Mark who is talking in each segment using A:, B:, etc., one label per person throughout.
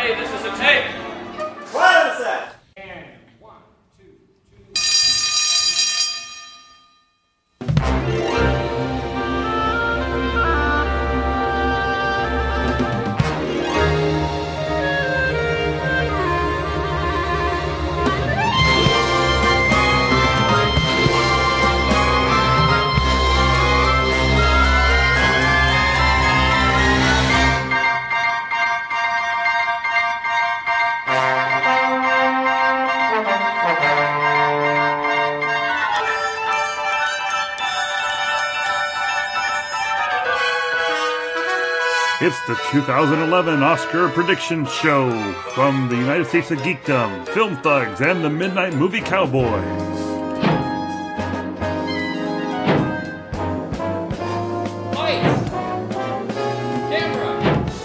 A: Everybody, this is a tape.
B: Quiet a sec.
A: And 1, 2, 2.
C: It's the 2011 Oscar Prediction Show from the United States of Geekdom, Film Thugs, and the Midnight Movie Cowboys.
A: Lights. Camera.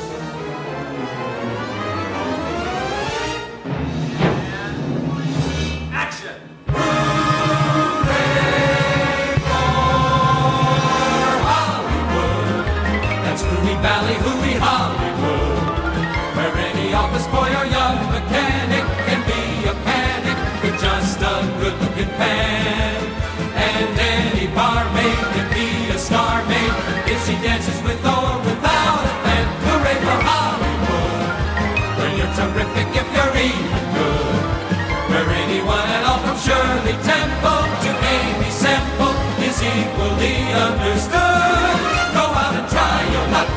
A: And action.
D: Valley, hooey Hollywood, where any office boy or young mechanic can be a panic with just a good-looking pan. And any barmaid can be a star maid if she dances with or without a fan. Hooray for Hollywood, where you're terrific if you're even good, where anyone at all from Shirley Temple to Amy Semple is equally understood. Go out and try your luck.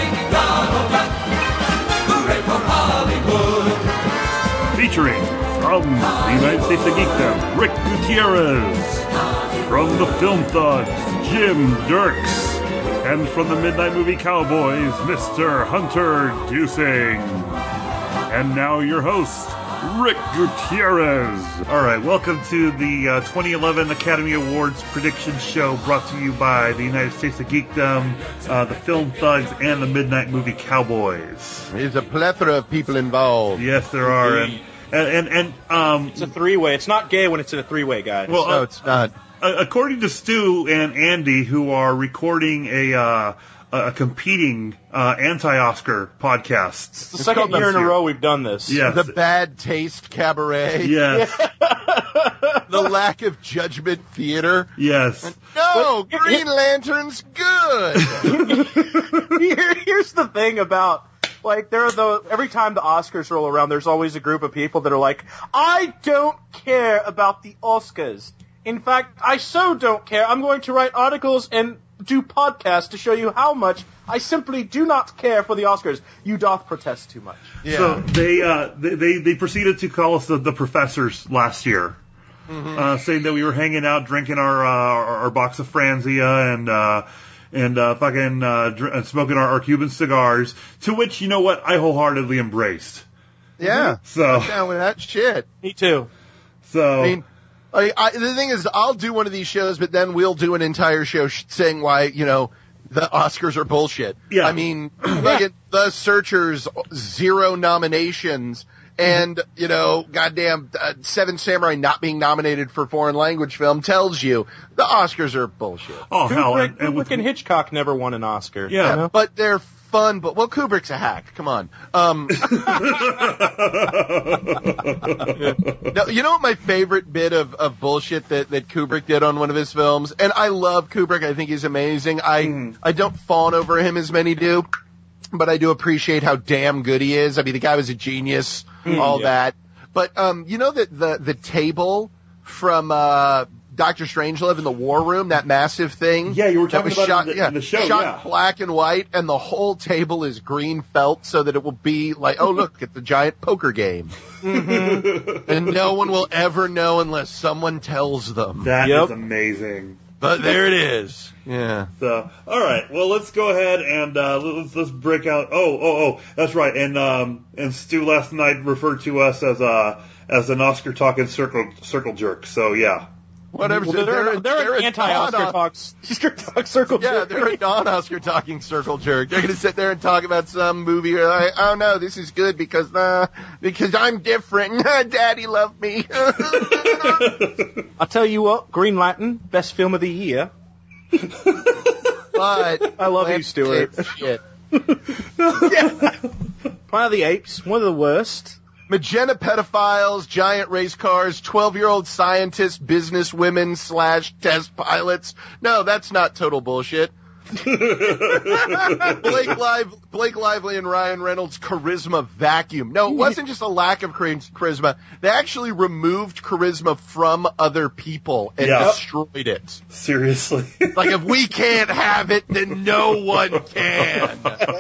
C: Featuring from the United States of Geekdom, Rick Gutierrez. From the Film Thugs, Jim Dirks. And from the Midnight Movie Cowboys, Mr. Hunter Dusing. And now your host, Rick Gutierrez. All right, welcome to the 2011 Academy Awards Prediction Show, brought to you by the United States of Geekdom, the Film Thugs, and the Midnight Movie Cowboys.
E: There's a plethora of people involved.
C: Yes, there are, and
F: it's a three-way. It's not gay when it's in a three-way, guys.
C: Well,
E: no, it's not.
C: According to Stu and Andy, who are recording a competing anti-Oscar podcast.
F: It's the second year in a row we've done this.
C: Yes.
E: The Bad Taste Cabaret.
C: Yes.
E: The lack of judgment theater.
C: Yes.
E: No, Green Lantern's good.
F: Here's the thing about, like, every time the Oscars roll around, there's always a group of people that are like, I don't care about the Oscars. In fact, I so don't care, I'm going to write articles and do podcasts to show you how much I simply do not care for the Oscars. You doth protest too much.
E: Yeah.
C: So they proceeded to call us the professors last year, saying that we were hanging out, drinking our box of Franzia and smoking our Cuban cigars. To which, you know what, I wholeheartedly embraced.
E: Yeah.
C: So
E: I'm down with that shit.
F: Me too.
C: So
E: I mean, the thing is, I'll do one of these shows, but then we'll do an entire show saying why, the Oscars are bullshit.
C: Yeah.
E: I mean, The Searchers, 0 nominations, and, goddamn, Seven Samurai not being nominated for foreign language film tells you the Oscars are bullshit.
C: Oh, hell.
F: Kubrick and Hitchcock never won an Oscar.
C: Yeah.
F: You know?
E: But they're fun, but, Kubrick's a hack. Come on. No, you know what my favorite bit of bullshit that Kubrick did on one of his films? And I love Kubrick. I think he's amazing. I don't fawn over him as many do, but I do appreciate how damn good he is. I mean, the guy was a genius, that. But, the table from, Dr. Strangelove in the War Room, that massive thing.
C: Yeah, you were talking about
E: shot,
C: in the show,
E: shot black and white, and the whole table is green felt so that it will be like, oh, look, it's a giant poker game. And no one will ever know unless someone tells them.
C: That is amazing.
E: But there it is. Yeah.
C: So, all right. Well, let's go ahead and let's break out. Oh, that's right. And Stu last night referred to us as an Oscar talking circle jerk. So yeah.
E: Whatever.
F: Well, they're an anti-Oscar talk circle jerk.
E: Yeah, they're a non-Oscar talking circle jerk. They're going to sit there and talk about some movie where like, oh no, this is good because I'm different. Daddy loved me.
F: I'll tell you what, Green Lantern, best film of the year.
E: But
F: I love you, Stuart.
E: Shit.
F: Planet of the Apes, one of the worst.
E: Magenta pedophiles, giant race cars, 12-year-old scientists, business women / test pilots. No, that's not total bullshit. Blake Lively and Ryan Reynolds' charisma vacuum. No, it wasn't just a lack of charisma. They actually removed charisma from other people and destroyed it.
C: Seriously.
E: Like, if we can't have it, then no one can.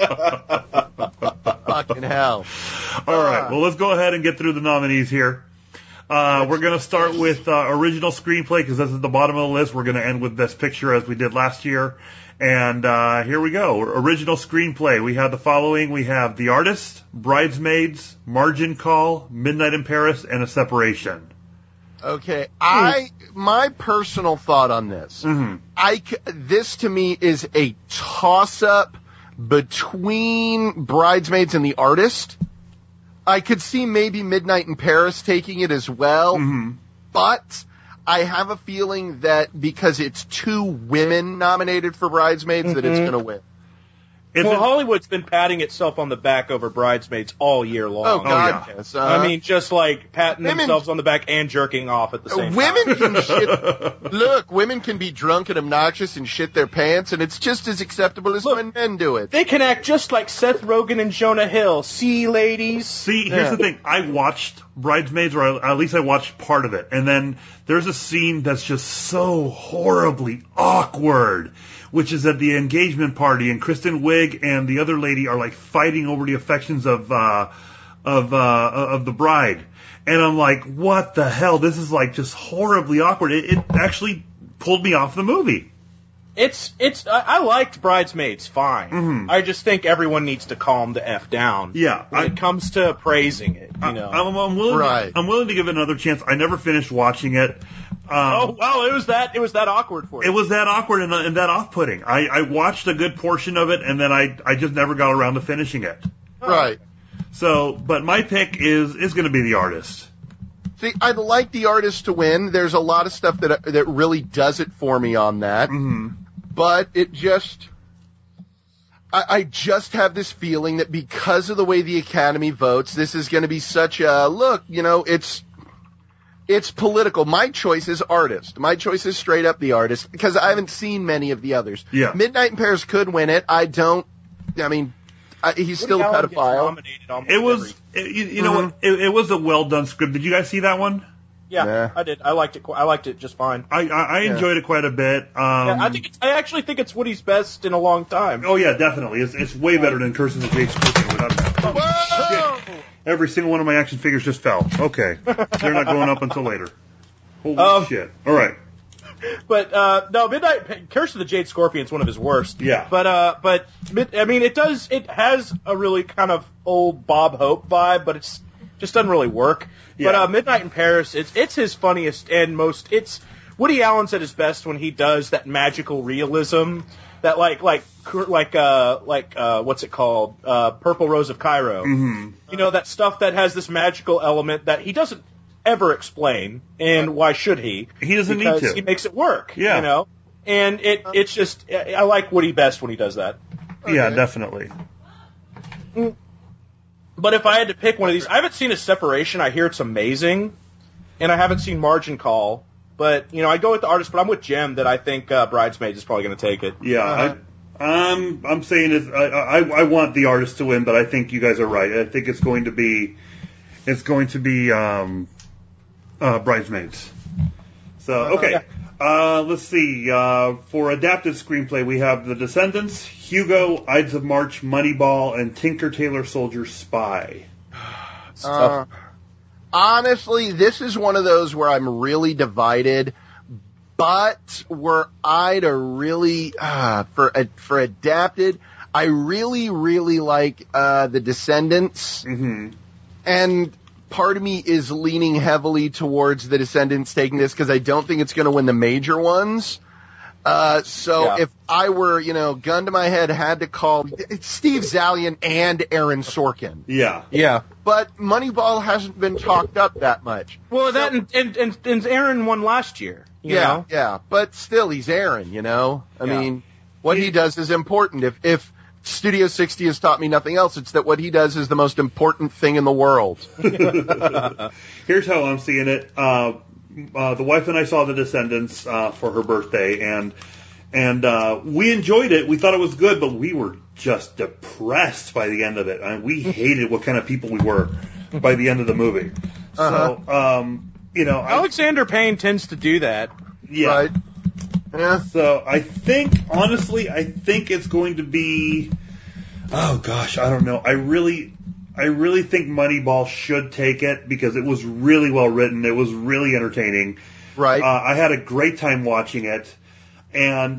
E: Fucking hell.
C: All right, well, let's go ahead and get through the nominees here. We're going to start with original screenplay because that's at the bottom of the list. We're going to end with Best Picture as we did last year. And here we go. Original screenplay. We have the following. We have The Artist, Bridesmaids, Margin Call, Midnight in Paris, and A Separation.
E: Okay, my personal thought on this. This to me is a toss-up between Bridesmaids and The Artist. I could see maybe Midnight in Paris taking it as well, but I have a feeling that because it's 2 women nominated for Bridesmaids that it's going to win.
F: Hollywood's been patting itself on the back over Bridesmaids all year long.
E: Oh, God.
C: yeah.
E: Yes.
F: I mean, just like patting themselves on the back and jerking off at the same time.
E: Women can shit. Look, women can be drunk and obnoxious and shit their pants, and it's just as acceptable as when men do it.
F: They can act just like Seth Rogen and Jonah Hill. See, ladies?
C: See, here's the thing. I watched Bridesmaids, or at least I watched part of it, and then there's a scene that's just so horribly awkward, which is at the engagement party, and Kristen Wiig and the other lady are like fighting over the affections of the bride. And I'm like, what the hell? This is like just horribly awkward. It actually pulled me off the movie.
F: I liked Bridesmaids fine. I just think everyone needs to calm the F down.
C: Yeah.
F: When it comes to praising it, you know.
C: I'm willing to give it another chance. I never finished watching it.
F: It was that awkward for you.
C: It was that awkward and that off-putting. I watched a good portion of it, and then I just never got around to finishing it.
E: Right.
C: So, but my pick is going to be The Artist.
E: See, I'd like The Artist to win. There's a lot of stuff that really does it for me on that. But it just... I just have this feeling that because of the way the Academy votes, this is going to be such a... Look, you know, it's political. My choice is Artist. My choice is straight up The Artist because I haven't seen many of the others.
C: Yeah.
E: Midnight in Paris could win it. He's still a pedophile.
C: It was, you know what? It was a well done script. Did you guys see that one?
F: Yeah, I did. I liked it just fine.
C: I enjoyed it quite a bit.
F: I actually think it's Woody's best in a long time.
C: Oh yeah, definitely. It's way better than Curses of Jade Scorpion. Shit. Every single one of my action figures just fell. Okay, they're not going up until later. Holy shit! All right.
F: But no, Curse of the Jade Scorpion is one of his worst.
C: Yeah.
F: But I mean, it has a really kind of old Bob Hope vibe, but it's just doesn't really work.
C: Yeah.
F: But Midnight in Paris, it's his funniest and most. It's Woody Allen's at his best when he does that magical realism, that like what's it called? Purple Rose of Cairo.
C: Mm-hmm.
F: You know, that stuff that has this magical element that he doesn't ever explain, and why should he?
C: He doesn't need to.
F: Because he makes it work.
C: Yeah.
F: You know, and it's just I like Woody best when he does that.
C: Yeah, definitely.
F: But if I had to pick one of these, I haven't seen A Separation. I hear it's amazing, and I haven't seen Margin Call. But you know, I go with The Artist, but I'm with Jim that I think Bridesmaids is probably going to take it.
C: Yeah, I'm saying it. I want The Artist to win, but I think you guys are right. I think it's going to be Bridesmaids. So okay, let's see. For adapted screenplay, we have The Descendants, Hugo, Ides of March, Moneyball, and Tinker Tailor Soldier Spy.
E: Honestly, this is one of those where I'm really divided. But were I to really for adapted, I really like The Descendants, and part of me is leaning heavily towards The Descendants taking this because I don't think it's going to win the major ones. If I were, you know, gun to my head, had to call it's Steve Zalian and Aaron Sorkin.
C: Yeah.
E: But Moneyball hasn't been talked up that much.
F: Well, that and Aaron won last year. You know?
E: Yeah. But still, he's Aaron. You know, I mean, what he does is important. If Studio 60 has taught me nothing else. It's that what he does is the most important thing in the world.
C: Here's how I'm seeing it. The wife and I saw The Descendants for her birthday, and we enjoyed it. We thought it was good, but we were just depressed by the end of it. I mean, we hated what kind of people we were by the end of the movie. So,
F: Alexander Payne tends to do that.
C: Yeah.
E: Right? Yeah.
C: So I think it's going to be. Oh gosh, I don't know. I really think Moneyball should take it because it was really well written. It was really entertaining.
E: Right.
C: I had a great time watching it, and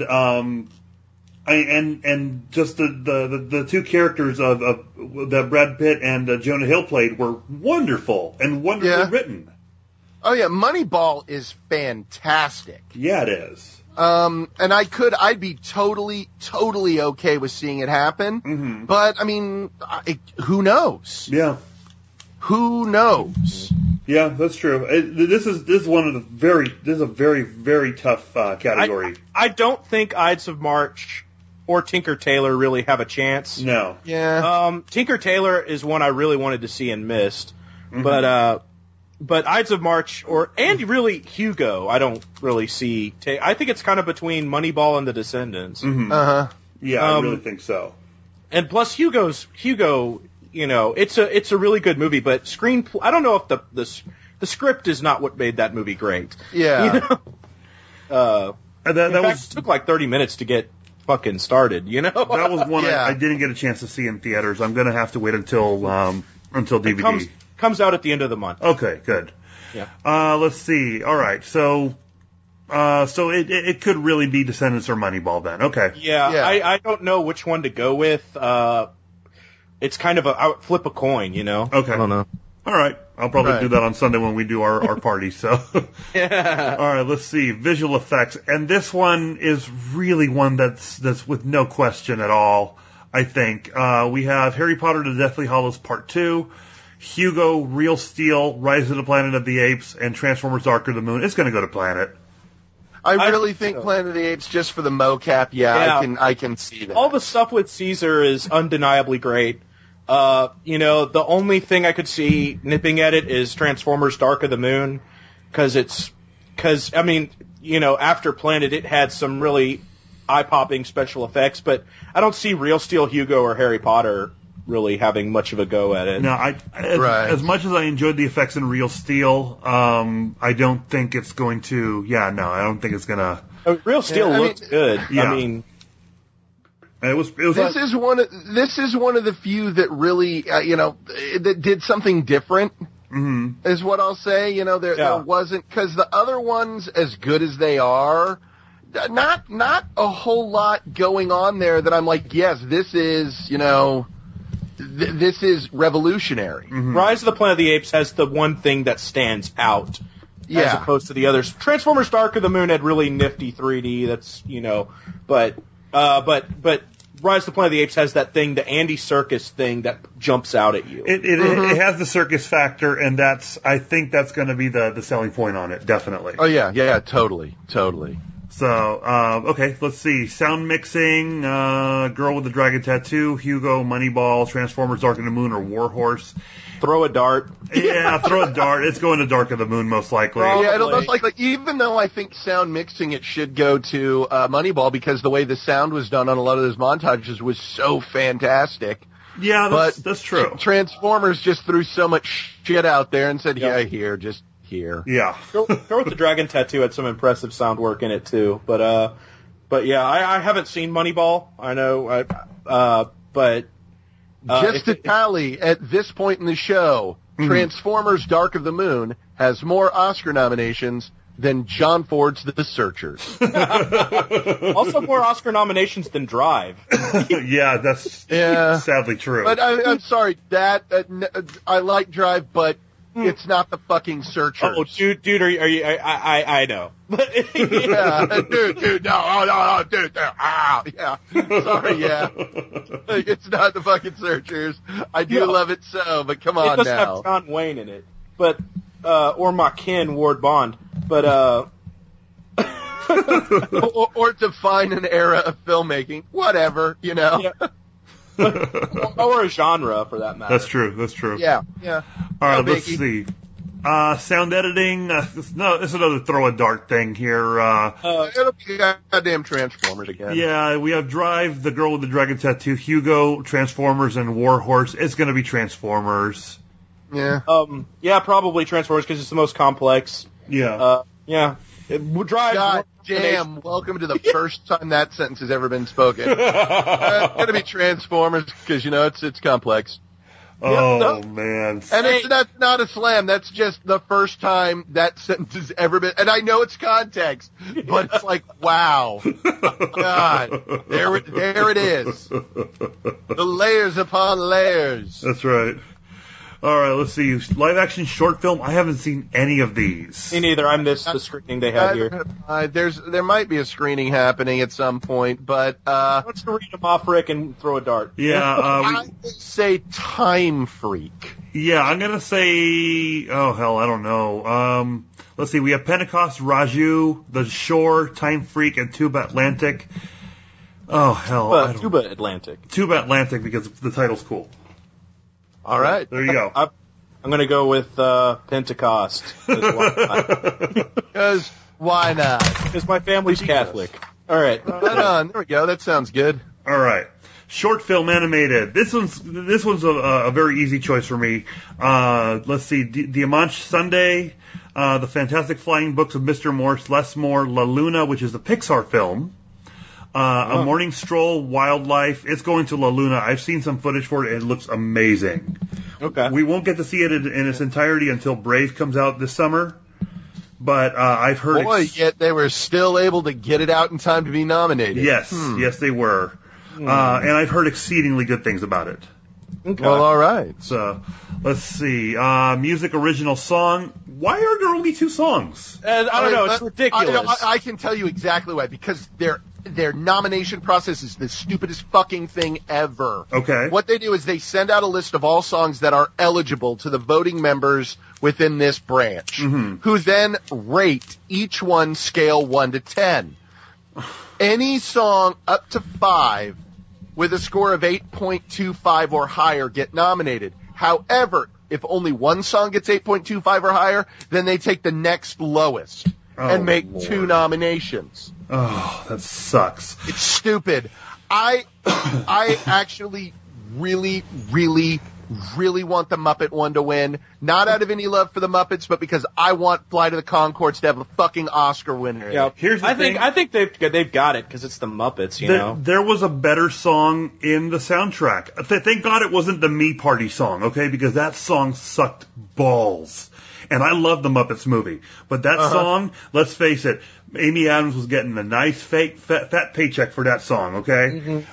C: just the two characters of that Brad Pitt and Jonah Hill played were wonderful and wonderfully written.
E: Oh yeah, Moneyball is fantastic.
C: Yeah, it is.
E: And I'd be totally okay with seeing it happen.
C: Mm-hmm.
E: But I mean, who knows?
C: Yeah.
E: Who knows?
C: Yeah, that's true. This is a very, very tough category.
F: I don't think Ides of March or Tinker Tailor really have a chance.
C: No.
E: Yeah.
F: Tinker Tailor is one I really wanted to see and missed.
C: Mm-hmm.
F: But Ides of March and really Hugo, I don't really see. I think it's kind of between Moneyball and The Descendants.
C: Mm-hmm. Yeah, I really think so.
F: And plus Hugo, it's a really good movie, but I don't know if the script is not what made that movie great.
E: Yeah.
F: It took like 30 minutes to get fucking started, That
C: was one
E: Yeah.
C: I didn't get a chance to see in theaters. I'm going to have to wait until DVD.
F: Comes out at the end of the month.
C: Okay, good.
F: Yeah.
C: Let's see. All right. So it could really be Descendants or Moneyball then. Okay.
F: Yeah. I don't know which one to go with. It's kind of I would flip a coin,
C: Okay.
F: I don't know.
C: All right. I'll probably
E: Right.
C: do that on Sunday when we do our party. So.
F: Yeah.
C: All right. Let's see. Visual effects, and this one is really one that's with no question at all. I think we have Harry Potter: The Deathly Hallows Part 2. Hugo, Real Steel, Rise of the Planet of the Apes, and Transformers: Dark of the Moon. It's going to go to Planet.
E: I really think Planet of the Apes, just for the mocap,
F: Yeah.
E: I can see that.
F: All the stuff with Caesar is undeniably great. The only thing I could see nipping at it is Transformers: Dark of the Moon, because after Planet it had some really eye-popping special effects, but I don't see Real Steel, Hugo, or Harry Potter really having much of a go at it.
C: No, as much as I enjoyed the effects in Real Steel, I don't think it's going to. Yeah, no, I don't think it's gonna.
F: Real Steel looked good.
C: Yeah.
F: I mean,
C: it was.
E: This is one of the few that really, that did something different.
C: Mm-hmm.
E: Is what I'll say. There wasn't, because the other ones, as good as they are, not a whole lot going on there that I'm like, yes, this is, this is revolutionary.
C: Mm-hmm.
F: Rise of the Planet of the Apes has the one thing that stands out as opposed to the others. Transformers: Dark of the Moon had really nifty 3D. That's but Rise of the Planet of the Apes has that thing, the Andy Serkis thing that jumps out at you.
C: It has the circus factor, and I think that's going to be the selling point on it, definitely.
E: Oh yeah, totally.
C: So, okay, let's see. Sound mixing, Girl with the Dragon Tattoo, Hugo, Moneyball, Transformers, Dark of the Moon, or Warhorse.
F: Throw a dart.
C: Yeah, throw a dart. It's going to Dark of the Moon, most likely.
E: Yeah, it'll most likely, even though I think sound mixing, it should go to Moneyball, because the way the sound was done on a lot of those montages was so fantastic.
C: Yeah, that's true.
E: Transformers just threw so much shit out there and said, here.
C: Yeah.
F: Girl with the Dragon Tattoo had some impressive sound work in it too, but yeah, I haven't seen Moneyball. I know, but
E: just to tally at this point in the show, Transformers: Dark of the Moon has more Oscar nominations than John Ford's The Searchers.
F: Also more Oscar nominations than Drive.
C: Yeah, that's sadly true.
E: But I'm sorry, I like Drive, but it's not the fucking Searchers.
F: Oh, dude, are you? I know.
E: Yeah, dude, no, dude, yeah. Sorry, yeah. It's not the fucking Searchers. I do love it so, but come on
F: it doesn't
E: now.
F: have John Wayne in it, but or my kin Ward Bond, but
E: or define an era of filmmaking. Whatever,
F: Yeah. Or a genre, for that matter.
C: That's true.
E: Yeah.
C: All right,
E: No
C: let's
E: biggie.
C: see. Sound editing. It's another throw a dart thing here.
E: It'll be goddamn Transformers again.
C: Yeah, we have Drive, The Girl with the Dragon Tattoo, Hugo, Transformers, and Warhorse. It's going to be Transformers.
E: Yeah.
F: Yeah, probably Transformers because it's the most complex.
C: Yeah.
F: Yeah. It drives.
E: God damn, welcome to the first time that sentence has ever been spoken. It's going to be Transformers because, it's complex.
C: Oh, man.
E: And that's not a slam. That's just the first time that sentence has ever been. And I know it's context, but it's like, wow. God. There it is. The layers upon layers.
C: That's right. All right, let's see. Live action short film. I haven't seen any of these.
F: Me neither. I missed the screening they had here.
E: There might be a screening happening at some point, but
F: Let's read them off, Rick, and throw a dart.
C: Yeah,
E: I would say Time Freak.
C: yeah. I'm gonna say. Oh hell, I don't know. Let's see. We have Pentecost, Raju, The Shore, Time Freak, and Tuba Atlantic. Oh hell, I don't-
F: Tuba Atlantic.
C: Tuba Atlantic because the title's cool.
E: All right.
C: There you go.
F: I'm going to go with Pentecost.
E: Because why not?
F: Because my family's Catholic. All right.
E: Right on. There we go. That sounds good.
C: All right. Short film animated. This one's a very easy choice for me. Let's see. Diamante Sunday, The Fantastic Flying Books of Mr. Morse, Les Moore, La Luna, which is a Pixar film. A Morning Stroll, Wildlife. It's going to La Luna. I've seen some footage for it. It looks amazing.
F: Okay.
C: We won't get to see it in its entirety until Brave comes out this summer. But I've heard.
E: Boy, yet they were still able to get it out in time to be nominated.
C: Yes, yes, they were. And I've heard exceedingly good things about it.
F: Okay.
E: Well, all right.
C: So, let's see. Music original song. Why are there only 2 songs?
F: I don't know. It's ridiculous.
E: I can tell you exactly why. Because their nomination process is the stupidest fucking thing ever.
C: Okay.
E: What they do is they send out a list of all songs that are eligible to the voting members within this branch, who then rate each one scale 1 to 10. Any song up to 5 with a score of 8.25 or higher get nominated. However, if only one song gets 8.25 or higher, then they take the next lowest and make
C: Lord.
E: 2 nominations.
C: Oh, that sucks.
E: It's stupid. I actually really, really, really want the Muppet one to win. Not out of any love for the Muppets, but because I want Flight of the Conchords to have a fucking Oscar winner.
F: Yeah.
C: Here's the thing.
F: I think they've got it because it's the Muppets, you know.
C: There was a better song in the soundtrack. Thank God it wasn't the Me Party song, okay? Because that song sucked balls. And I love the Muppets movie. But that song, let's face it, Amy Adams was getting a nice fat paycheck for that song, okay?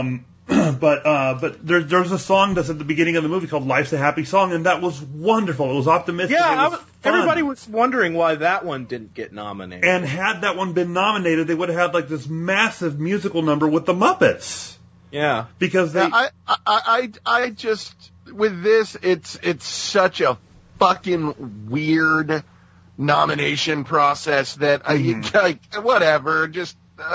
C: But there's a song that's at the beginning of the movie called Life's a Happy Song, and that was wonderful. It was optimistic.
F: Yeah,
C: it was fun.
F: everybody was wondering why that one didn't get nominated.
C: And had that one been nominated, they would have had like this massive musical number with the Muppets.
F: Yeah.
C: Because they...
E: I just, with this, it's such a fucking weird nomination process that whatever, just,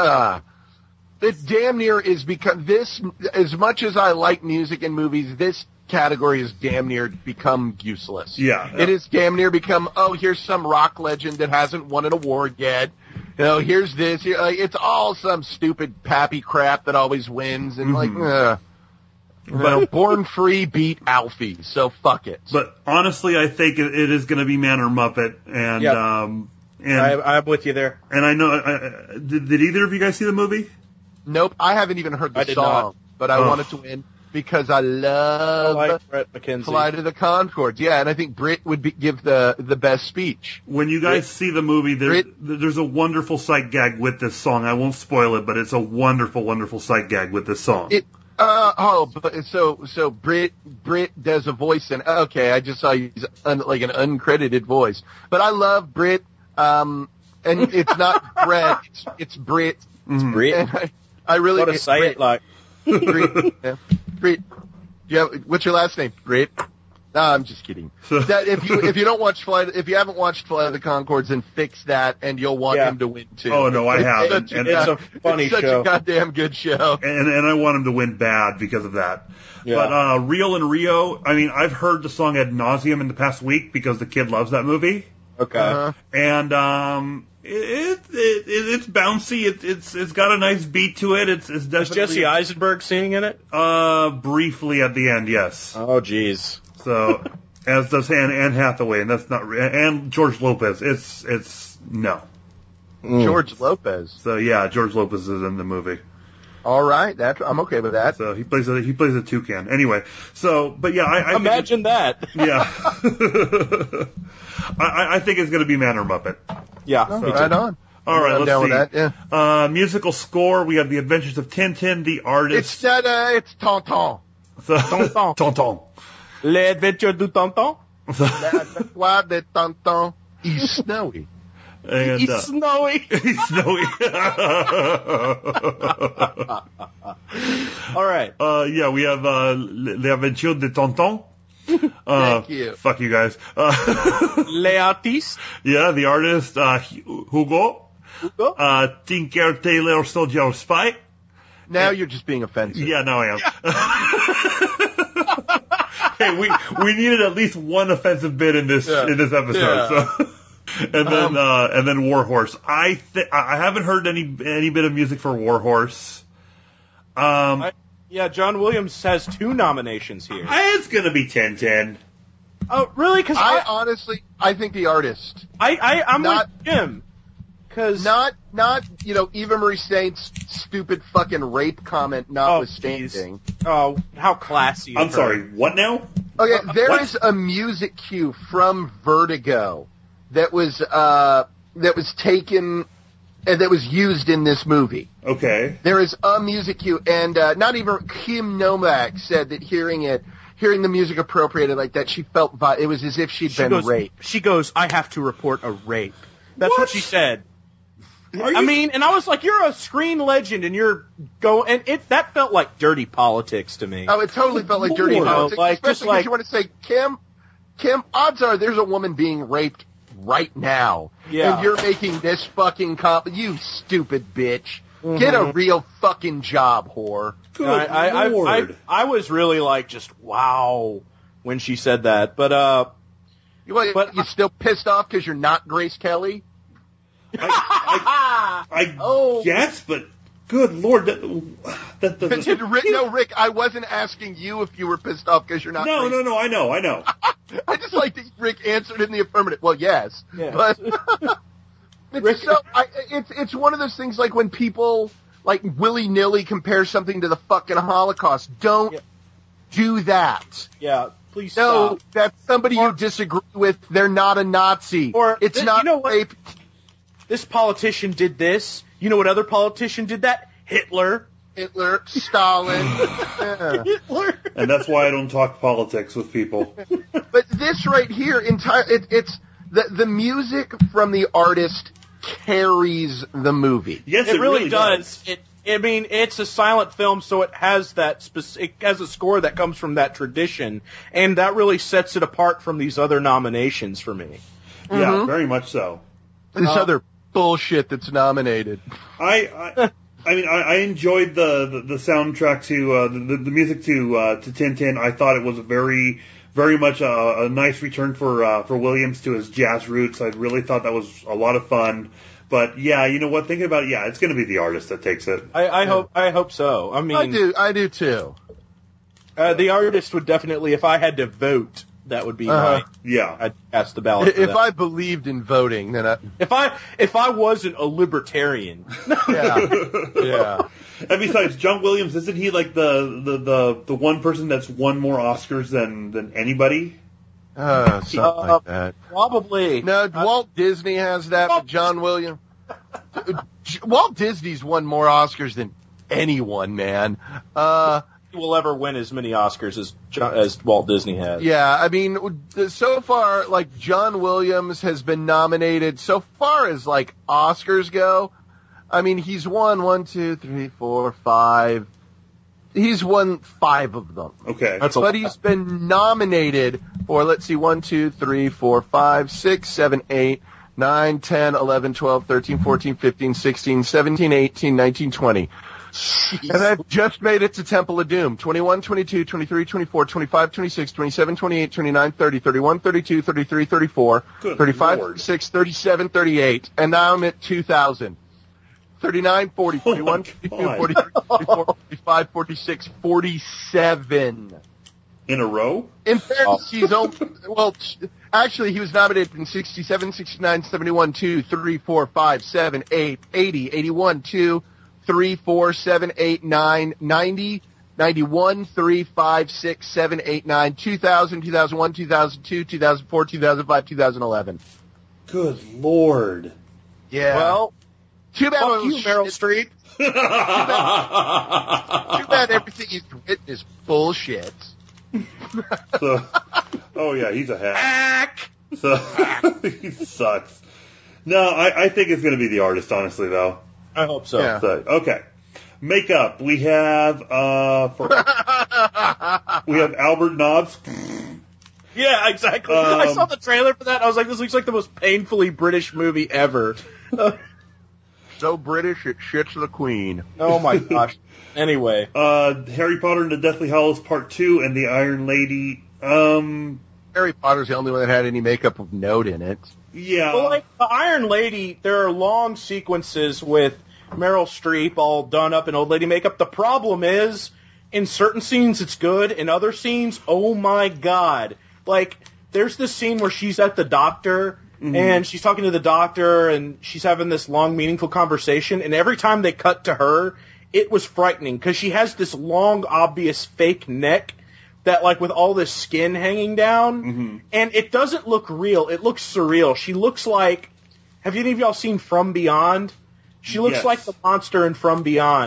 E: it damn near is because this, as much as I like music and movies, this category is damn near become useless.
C: Yeah.
E: It is damn near become, here's some rock legend that hasn't won an award yet. Here's this. It's all some stupid pappy crap that always wins. And Born Free beat Alfie, so fuck it.
C: But honestly, I think it is going to be Man or Muppet. And,
F: Yep.
C: and
F: I'm with you there.
C: And I know, did either of you guys see the movie?
E: Nope, I haven't even heard
F: I
E: the
F: did
E: song,
F: not.
E: but I wanted to win because I love
F: I like Brett McKenzie.
E: Flight of the Conchords. Yeah, and I think Britt would give the best speech.
C: When you guys see the movie, there's a wonderful sight gag with this song. I won't spoil it, but it's a wonderful, wonderful sight gag with this song.
E: So Britt does a voice, and okay, I just saw he's like an uncredited voice, but I love Britt, and it's not Brett, it's Britt.
F: It's Britt.
E: And I really
F: Gotta say it like.
E: Britt. Yeah. Britt. Yeah, what's your last name? Britt. No, I'm just kidding. That if you don't watch if you haven't watched Flight of the Conchords, then fix that, and you'll want him to win too.
C: Oh no, I haven't.
F: It's a funny
E: it's such
F: show.
E: a goddamn good show.
C: And I want him to win bad because of that.
F: Yeah.
C: But Real in Rio, I mean, I've heard the song ad nauseum in the past week because the kid loves that movie.
F: Okay.
C: And it's bouncy. It's got a nice beat to it. It's
F: Is
C: definitely
F: Jesse Eisenberg singing in it?
C: briefly at the end, yes.
F: Oh, jeez.
C: So as does Anne Hathaway, and that's not and George Lopez. It's no.
E: George Lopez.
C: So yeah, George Lopez is in the movie.
E: All right, I'm okay with that.
C: So he plays a toucan. Anyway, so but yeah, I
F: Imagine that.
C: yeah. I think it's going to be Man or Muppet.
F: Yeah.
C: So-
E: Right on.
C: All right,
E: I'm
C: let's
E: down
C: see.
E: with that. Yeah.
C: Musical score. We have The Adventures of Tintin, The Artist.
E: It's Tonton.
C: Tonton. Tonton.
F: Les Adventures du Tonton?
E: Why de Tonton? He's snowy.
C: And,
F: He's snowy.
C: he's snowy.
F: All right.
C: Yeah, we have Les Aventures de Tonton.
E: Thank you.
C: Fuck you guys.
F: Les Artistes.
C: Yeah, The Artist, Hugo.
F: Hugo?
C: Tinker Tailor Soldier Spy.
E: Now you're just being offensive.
C: Yeah, now I am. Hey, we needed at least one offensive bit in this episode.
E: Yeah.
C: So. And then Warhorse. I haven't heard any bit of music for Warhorse.
F: Yeah, John Williams has 2 nominations here.
C: It's gonna be 10-10.
F: Oh, really? Because
E: I think The Artist.
F: I'm
E: Not-
F: with Jim. Because
E: Not Eva Marie Saint's stupid fucking rape comment notwithstanding.
F: oh, how classy. of
C: I'm
F: her.
C: sorry. What now?
E: Okay, there
C: What?
E: is a music cue from Vertigo that was taken and that was used in this movie.
C: Okay.
E: There is a music cue, and not even Kim Novak said that hearing the music appropriated like that, she felt it was as if she'd been raped.
F: She goes, I have to report a rape. That's what she said.
C: Are you-
F: I mean, and I was like, you're a screen legend, and you're that felt like dirty politics to me.
E: Oh, it totally felt like dirty
F: Lord.
E: politics,
F: Like, just
E: especially because
F: like-
E: you want to say, Kim, odds are there's a woman being raped right now.
F: Yeah.
E: And you're making this fucking you stupid bitch. Get a real fucking job, whore.
C: Good Lord.
F: I was really like, just wow when she said that, but
E: You still pissed off because you're not Grace Kelly?
C: I guess, but good Lord, that doesn't.
E: Rick, I wasn't asking you if you were pissed off because you're not.
C: No,
E: Grace.
C: I know.
E: I just like that Rick answered in the affirmative. Well, yes,
F: Yeah.
E: but it's one of those things like when people like willy nilly compare something to the fucking Holocaust. Don't do that.
F: yeah, please
E: No,
F: stop.
E: that's somebody you disagree with. They're not a Nazi.
F: Or
E: it's not
F: you know what?
E: rape.
F: This politician did this. You know what other politician did that? Hitler.
E: Hitler, Stalin. Yeah.
F: Hitler.
C: And that's why I don't talk politics with people.
E: But this right here, it's the music from the artist carries the movie.
C: Yes,
F: It really does. It's a silent film, so it has it has a score that comes from that tradition, and that really sets it apart from these other nominations for me.
C: Yeah, very much so.
E: This other bullshit that's nominated.
C: I enjoyed the soundtrack to the music to Tintin. I thought it was very much a nice return for Williams to his jazz roots. I really thought that was a lot of fun. But yeah, you know what? Thinking about it, yeah, it's going to be the artist that takes it.
F: I hope so. I mean,
E: I do too.
F: The artist would definitely, if I had to vote, that would be
C: Yeah.
F: I'd cast the ballot.
E: If I believed in voting, then
F: if I wasn't a libertarian,
E: yeah.
C: And besides, John Williams, isn't he like the one person that's won more Oscars than anybody?
E: Something like that.
F: probably.
E: No, Walt Disney has that, but John Williams. Walt Disney's won more Oscars than anyone, man.
F: He will ever win as many Oscars as Walt Disney has.
E: Yeah, I mean, so far, like, John Williams has been nominated, so far as, like, Oscars go, I mean, he's won 1, 2, 3, 4, 5. He's won 5 of them.
C: Okay.
F: That's a
E: But
F: lot.
E: he's been nominated Or let's see, 1, 2, 3, 4, 5, 6, 7, 8, 9, 10, 11, 12, 13, 14, 15, 16, 17, 18, 19, 20. And I've just made it to Temple of Doom. 21, 22, 23, 24, 25, 26, 27, 28, 29, 30, 31, 32, 33, 34,
C: Good
E: 35,
C: Lord.
E: 36, 37, 38. And now I'm at 2,000. 39, 40, 41, 42,
C: God.
E: 43, 44, 45, 46, 47.
C: In a row?
E: In fairness, he's only, well, actually, he was nominated in 67, 69, 71, 2, 3, 4, 5, 7, 8, 80, 81, 2, 3, 4, 7, 8, 9, 90, 91, 3, 5, 6, 7, 8, 9, 2000, 2001, 2002, 2004, 2005, 2011.
C: Good Lord.
E: Yeah.
F: Well,
E: too bad,
F: fuck you, Meryl Streep.
E: too bad everything he's written is bullshit.
C: So, oh yeah, he's a hack. So, he sucks. No, I think it's going to be the artist, honestly, though.
F: I hope so.
E: Yeah.
C: So, okay. Makeup. We have, we have Albert Nobbs.
F: Yeah, exactly. I saw the trailer for that. I was like, this looks like the most painfully British movie ever.
E: So British, it shits the Queen.
F: Oh my gosh. Anyway.
C: Harry Potter and the Deathly Hallows Part 2 and the Iron Lady.
E: Harry Potter's the only one that had any makeup of note in it.
C: Yeah.
F: Well, like the Iron Lady, there are long sequences with Meryl Streep all done up in old lady makeup. The problem is, in certain scenes it's good, in other scenes, oh my god. Like, there's this scene where she's at the doctor, and she's talking to the doctor, and she's having this long, meaningful conversation, and every time they cut to her, it was frightening, because she has this long, obvious fake neck that, like, with all this skin hanging down, and it doesn't look real. It looks surreal. She looks like... Have any of y'all seen From Beyond? She looks
C: Yes.
F: like the monster in From Beyond.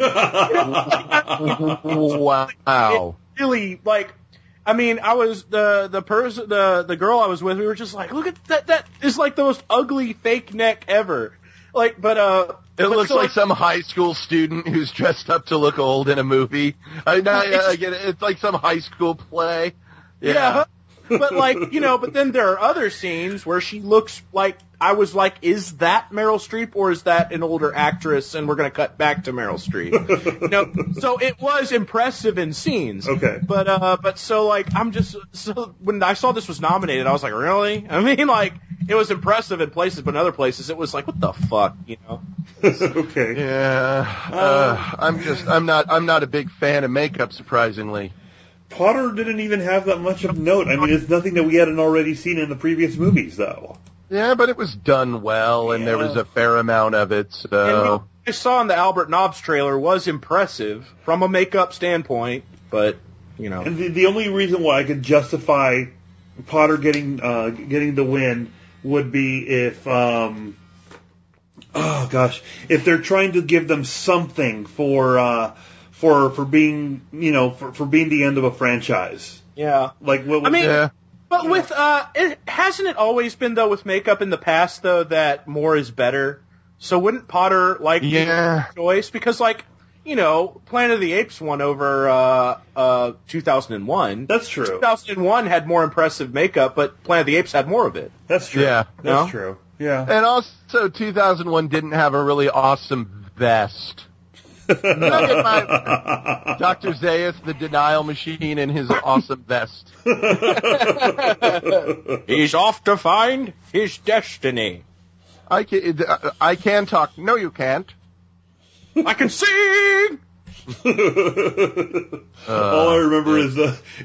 E: Wow.
F: It really, like... I mean, I was the girl I was with. We were just like, look at that. That is like the most ugly fake neck ever. Like, but
E: It looks
F: so,
E: like some high school student who's dressed up to look old in a movie. I get it. It's like some high school play.
F: yeah. But like, you know, but then there are other scenes where she looks like, I was like, is that Meryl Streep or is that an older actress? And we're going to cut back to Meryl Streep. You know, so it was impressive in scenes.
C: Okay.
F: But so like, so when I saw this was nominated, I was like, really? I mean, like, it was impressive in places, but in other places it was like, what the fuck, you know?
C: Okay.
E: Yeah. I'm not a big fan of makeup, surprisingly.
C: Potter didn't even have that much of note. I mean, it's nothing that we hadn't already seen in the previous movies, though.
E: Yeah, but it was done well, and there was a fair amount of it,
F: And
E: so...
F: what I saw in the Albert Nobbs trailer was impressive from a makeup standpoint, but, you know.
C: And the only reason why I could justify Potter getting the win would be if, if they're trying to give them something for being, you know, for being the end of a franchise.
F: Yeah.
C: Like, what was
F: I mean,
E: Yeah.
F: but with, hasn't it always been, though, with makeup in the past, though, that more is better? So wouldn't Potter, like, be
E: Yeah.
F: a choice? Because, like, you know, Planet of the Apes won over 2001.
C: That's true.
F: 2001 had more impressive makeup, but Planet of the Apes had more of it.
C: That's true.
E: Yeah.
C: That's
F: No?
C: true. Yeah.
E: And also, 2001 didn't have a really awesome vest. Dr. Zayas, the denial machine, and his awesome vest.
F: He's off to find his destiny.
E: I can talk. No, you can't.
F: I can sing!
C: All I remember is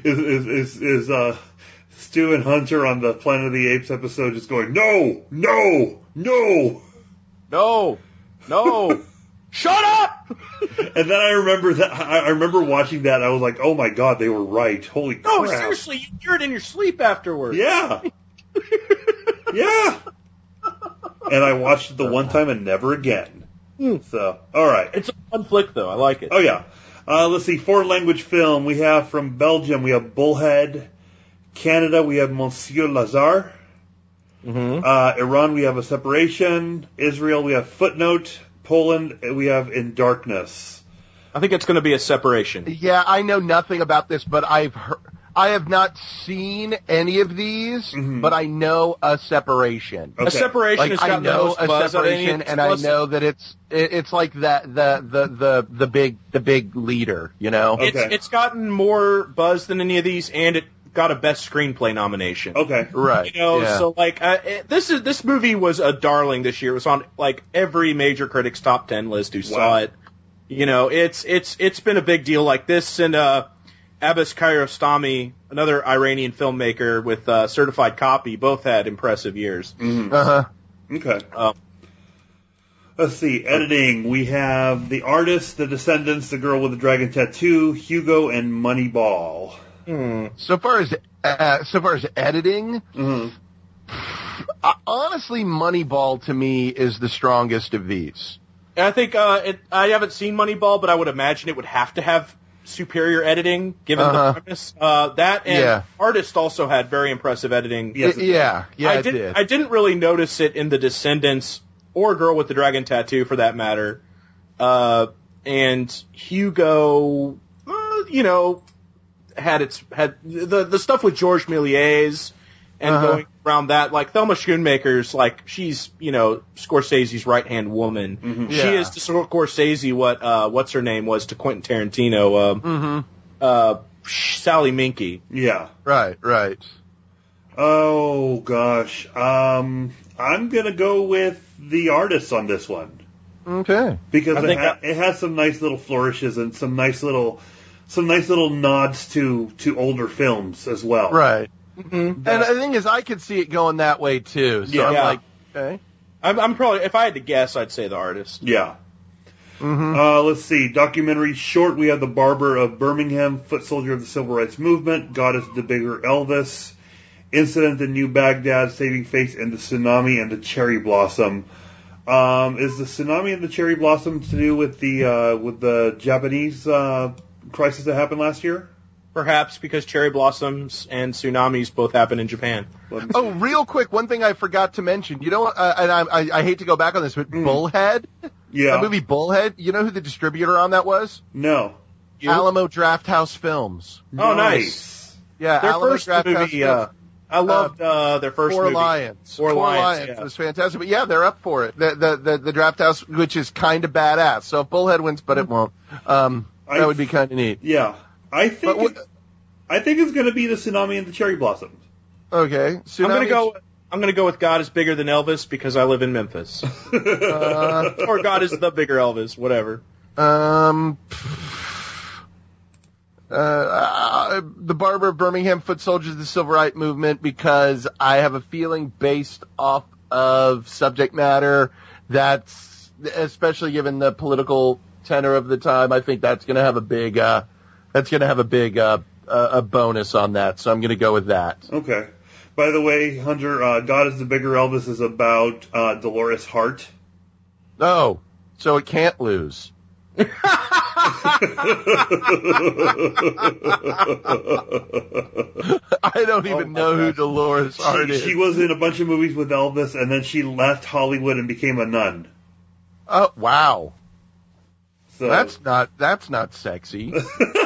C: Stu and Hunter on the Planet of the Apes episode just going, no, no, no.
F: No. No. Shut up!
C: And then I remember watching that. And I was like, oh my god, they were right. Holy crap!
F: No, seriously, you hear it in your sleep afterwards.
C: Yeah, yeah. And I watched it the one time and never again. So, all right.
F: It's a fun flick, though. I like it.
C: Oh yeah. Let's see. Foreign language film. We have from Belgium. We have Bullhead. Canada. We have Monsieur Lazare. Iran. We have A Separation. Israel. We have Footnote. Poland. We have In Darkness.
F: I think it's going to be a separation.
E: Yeah, I know nothing about this, but I have not seen any of these, but I know a separation.
F: A separation has
E: I
F: gotten the
E: know
F: most
E: a
F: buzz out of any
E: separation,
F: of
E: and I
F: plus-
E: know that it's like that the big leader, you know.
G: Okay.
F: It's gotten more buzz than any of these, and it got a best screenplay nomination.
G: Okay.
E: Right.
F: You know,
E: yeah.
F: so like this movie was a darling this year. It was on like every major critic's top 10 list who saw it. You know, it's been a big deal. Like this and Abbas Kiarostami, another Iranian filmmaker with Certified Copy, both had impressive years.
G: Okay. Let's see. Editing. We have The Artist, The Descendants, The Girl with the Dragon Tattoo, Hugo, and Moneyball.
E: So far as editing, honestly, Moneyball to me is the strongest of these.
F: And I think I haven't seen Moneyball, but I would imagine it would have to have superior editing given the premise. That and Artist also had very impressive editing.
G: Yes,
E: it did.
F: I didn't really notice it in The Descendants or Girl with the Dragon Tattoo, for that matter. And Hugo, you know, had the stuff with Georges Méliès and going around that. Like Thelma Schoonmaker's, like she's, you know, Scorsese's right hand woman. She is to Scorsese what what's her name was to Quentin Tarantino. Sally Minky.
G: Yeah.
E: Right.
G: Oh gosh. I'm gonna go with The Artist on this one.
E: Okay.
G: Because it has some nice little flourishes and some nice little nods to older films as well.
E: Right. And the thing is, I could see it going that way too. So I'm like, okay.
F: I'm probably, if I had to guess, I'd say The Artist.
G: Yeah. Let's see. Documentary short. We have The Barber of Birmingham, Foot Soldier of the Civil Rights Movement, God is the Bigger Elvis, Incident in New Baghdad, Saving Face, and the Tsunami and the Cherry Blossom. Is the Tsunami and the Cherry Blossom to do with the Japanese crisis that happened last year?
F: Perhaps because cherry blossoms and tsunamis both happen in Japan.
E: Oh, real quick, one thing I forgot to mention. You know what? And I hate to go back on this, but Bullhead?
G: Yeah.
E: The movie Bullhead, you know who the distributor on that was?
G: No.
E: Alamo Drafthouse Films.
F: Oh, nice.
E: Yeah,
F: Their
E: Alamo
F: first
E: Drafthouse
F: movie,
E: Films.
F: I loved their first
E: Four
F: movie.
E: Lions.
F: Four Lions, yeah.
E: was fantastic. But yeah, they're up for it. The Drafthouse, which is kind of badass. So if Bullhead wins, but it won't. That would be kind of neat.
G: Yeah. I think it's going to be the Tsunami and the Cherry Blossoms.
E: Okay.
F: I'm gonna go with God is Bigger Than Elvis because I live in Memphis. Or God is the Bigger Elvis, whatever.
E: The Barber of Birmingham, Foot Soldiers of the Civil Rights Movement, because I have a feeling based off of subject matter that's, especially given the political tenor of the time, I think that's going to have a big, a bonus on that. So I'm going to go with that.
G: Okay. By the way, Hunter, God is the Bigger Elvis is about Dolores Hart.
E: Oh, so it can't lose. I don't even know who Dolores Hart is.
G: She was in a bunch of movies with Elvis, and then she left Hollywood and became a nun.
E: Oh, wow.
G: So
E: that's not sexy.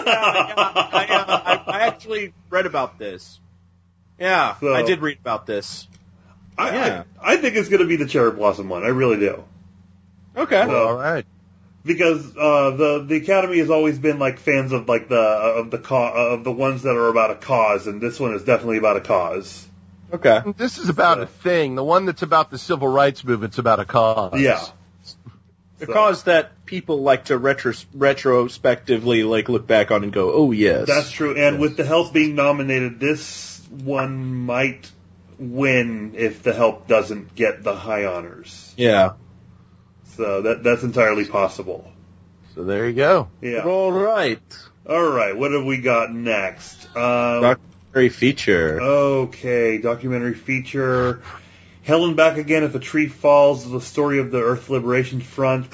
F: I actually read about this. Yeah,
G: So-
F: I did read about this.
G: I think it's going to be the Cherry Blossom one. I really do.
F: Okay.
G: So-
E: All right.
G: Because the Academy has always been like fans of like of the ones that are about a cause, and this one is definitely about a cause.
F: Okay.
E: This is about a thing. The one that's about the civil rights movement's about a cause.
G: Yeah.
F: The cause that people like to retrospectively like look back on and go, oh yes.
G: That's true. And with The Help being nominated, this one might win if The Help doesn't get the high honors.
F: Yeah.
G: So that's entirely possible.
E: So there you go.
G: Yeah.
F: All right.
G: All right. What have we got next?
F: Documentary feature.
G: Okay. Documentary feature. Hell and Back Again If a Tree Falls, the story of the Earth Liberation Front.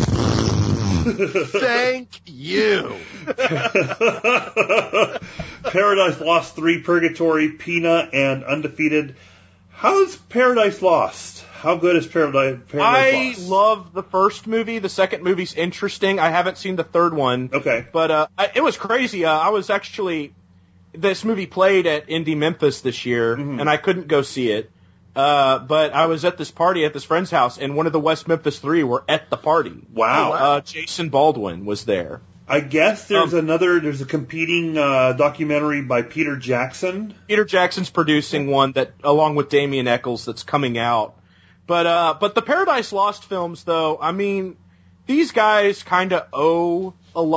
E: Thank you.
G: Paradise Lost 3, Purgatory, Pina, and Undefeated. How is Paradise Lost? How good is Paradise
F: I
G: Lost?
F: love the first movie. The second movie's interesting. I haven't seen the third one.
G: Okay.
F: But it was crazy. I was actually this movie played at Indie Memphis this year, and I couldn't go see it. But I was at this party at this friend's house, and one of the West Memphis Three were at the party.
G: Wow.
F: Jason Baldwin was there.
G: I guess there's there's a competing documentary by Peter Jackson.
F: Peter Jackson's producing one that, along with Damien Eccles, that's coming out. But the Paradise Lost films, though, I mean, these guys kind of owe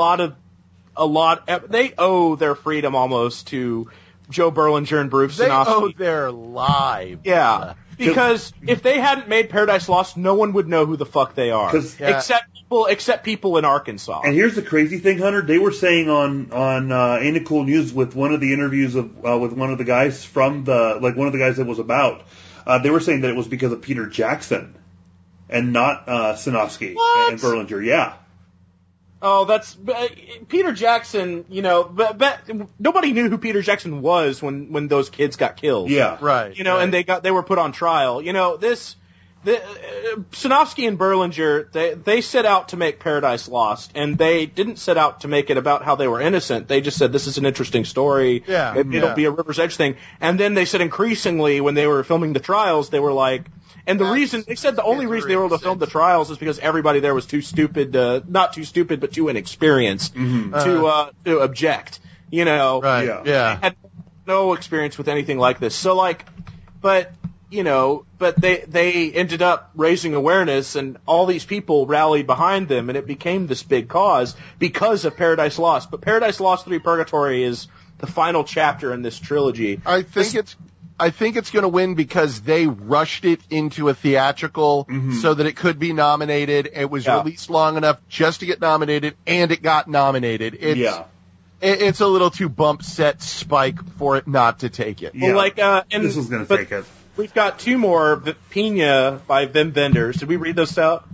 F: they owe their freedom almost to Joe Berlinger and Bruce Sinofsky.
E: They owe their lives.
F: Yeah. Because if they hadn't made Paradise Lost, no one would know who the fuck they are. Except people in Arkansas.
G: And here's the crazy thing, Hunter. They were saying on Ain't It Cool News with one of the interviews with one of the guys from one of the guys that was about, they were saying that it was because of Peter Jackson and not Sinofsky and Berlinger. Yeah.
F: Oh, that's Peter Jackson. You know, but nobody knew who Peter Jackson was when those kids got killed.
G: Yeah,
E: right.
F: You know, and they were put on trial. You know, Sinofsky and Berlinger, they set out to make Paradise Lost, and they didn't set out to make it about how they were innocent. They just said, this is an interesting story.
E: Yeah.
F: It'll be a River's Edge thing. And then they said increasingly, when they were filming the trials, they were like, and the reason, they said the only reason they were able to film the trials is because everybody there was too stupid, not too stupid, but too inexperienced to object. You know?
E: Right.
G: Yeah.
F: They had no experience with anything like this. So but they ended up raising awareness, and all these people rallied behind them, and it became this big cause because of Paradise Lost. But Paradise Lost 3 Purgatory is the final chapter in this trilogy.
E: I think it's going to win because they rushed it into a theatrical so that it could be nominated. It was released long enough just to get nominated, and it got nominated. It's a little too bump set Spike for it not to take it.
G: Yeah.
F: Well, and
G: this was going to take it.
F: We've got two more, Pina by Vim Vendors. Did we read those out?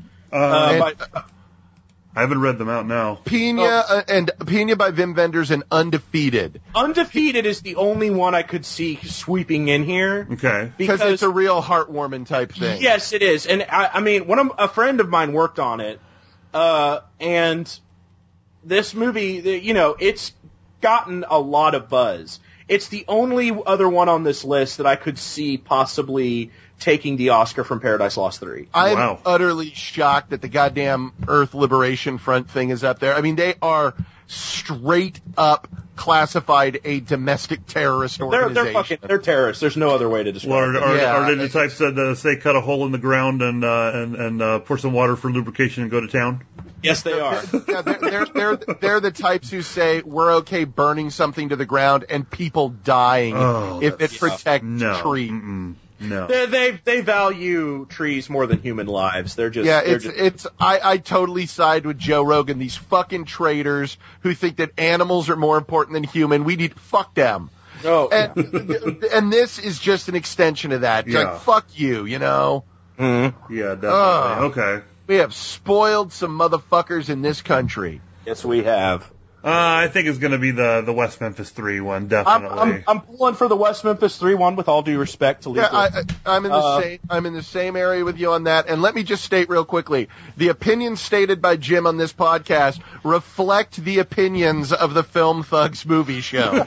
G: I haven't read them out now.
E: Pina by Vim Vendors and Undefeated.
F: Undefeated is the only one I could see sweeping in here.
G: Okay.
E: Because it's a real heartwarming type thing.
F: Yes, it is. And I mean, a friend of mine worked on it, and this movie, it's gotten a lot of buzz. It's the only other one on this list that I could see possibly taking the Oscar from Paradise Lost 3.
E: I'm utterly shocked that the goddamn Earth Liberation Front thing is up there. I mean, they are straight up classified a domestic terrorist organization.
F: They're terrorists. There's no other way to describe it.
G: Are they the types that say cut a hole in the ground and pour some water for lubrication and go to town?
F: Yes, they are.
E: Yeah, they're the types who say we're okay burning something to the ground and people dying if it protects trees.
G: No.
F: They value trees more than human lives.
E: I totally side with Joe Rogan. These fucking traitors who think that animals are more important than human. Fuck them.
F: Oh,
E: and this is just an extension of that. It's like, fuck you, you know?
G: Mm-hmm. Yeah, definitely. Okay.
E: We have spoiled some motherfuckers in this country.
F: Yes, we have.
G: I think it's going to be the West Memphis 3 one, definitely.
F: I'm pulling for the West Memphis 3 one with all due respect to legal.
E: Yeah, I'm in the same area with you on that. And let me just state real quickly, the opinions stated by Jim on this podcast reflect the opinions of the Film Thugs movie show.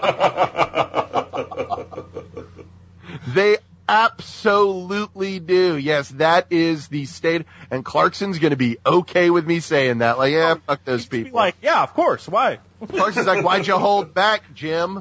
E: They absolutely do. Yes, that is the state. And Clarkson's going to be okay with me saying that. Like, yeah, fuck those people.
F: Like, yeah, of course. Why?
E: Clarkson's like, why'd you hold back, Jim?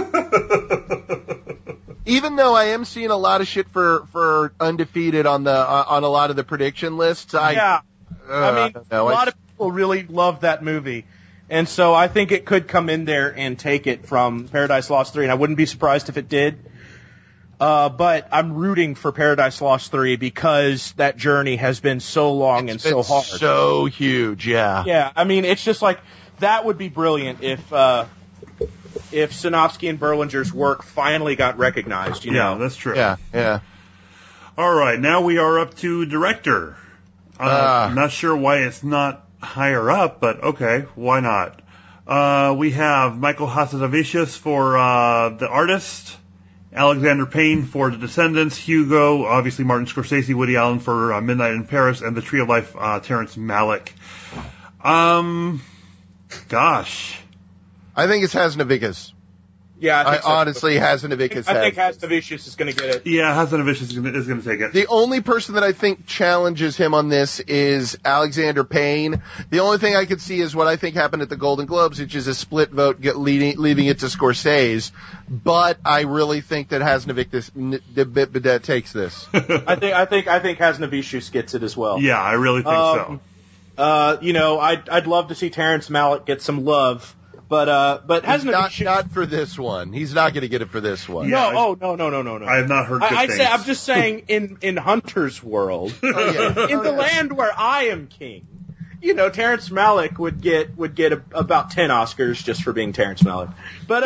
E: Even though I am seeing a lot of shit for Undefeated on a lot of the prediction lists, a lot of people really love that movie. And so I think it could come in there and take it from Paradise Lost 3, and I wouldn't be surprised if it did. But I'm rooting for Paradise Lost 3 because that journey has been so long and so hard. So huge, yeah.
F: Yeah, I mean, it's just like, that would be brilliant if Sinofsky and Berlinger's work finally got recognized, you know?
G: Yeah, that's true.
E: Yeah.
G: All right, now we are up to director. I'm not sure why it's not higher up, but okay, why not? We have Michael Hazanavicius for The Artist, Alexander Payne for The Descendants, Hugo, obviously Martin Scorsese, Woody Allen for Midnight in Paris, and The Tree of Life, Terrence Malick. Gosh.
E: I think it's Hazanavicius.
F: Yeah, I
E: I
F: think so.
E: honestly, Hasanovic is.
F: I think Hasnavicius is going to get it.
G: Yeah, Hasanovic is going to take it.
E: The only person that I think challenges him on this is Alexander Payne. The only thing I could see is what I think happened at the Golden Globes, which is a split vote leaving it to Scorsese. But I really think that Hasanovic takes this.
F: I think Hasnavicius gets it as well.
G: Yeah, I really think so.
F: I'd love to see Terrence Malick get some love, but Hasanovic
E: not for this one. He's not going to get it for this one.
G: Yeah.
F: No.
G: I have not heard good things.
F: I'm just saying in Hunter's world, in the land where I am king, Terrence Malick would get about 10 Oscars just for being Terrence Malick. But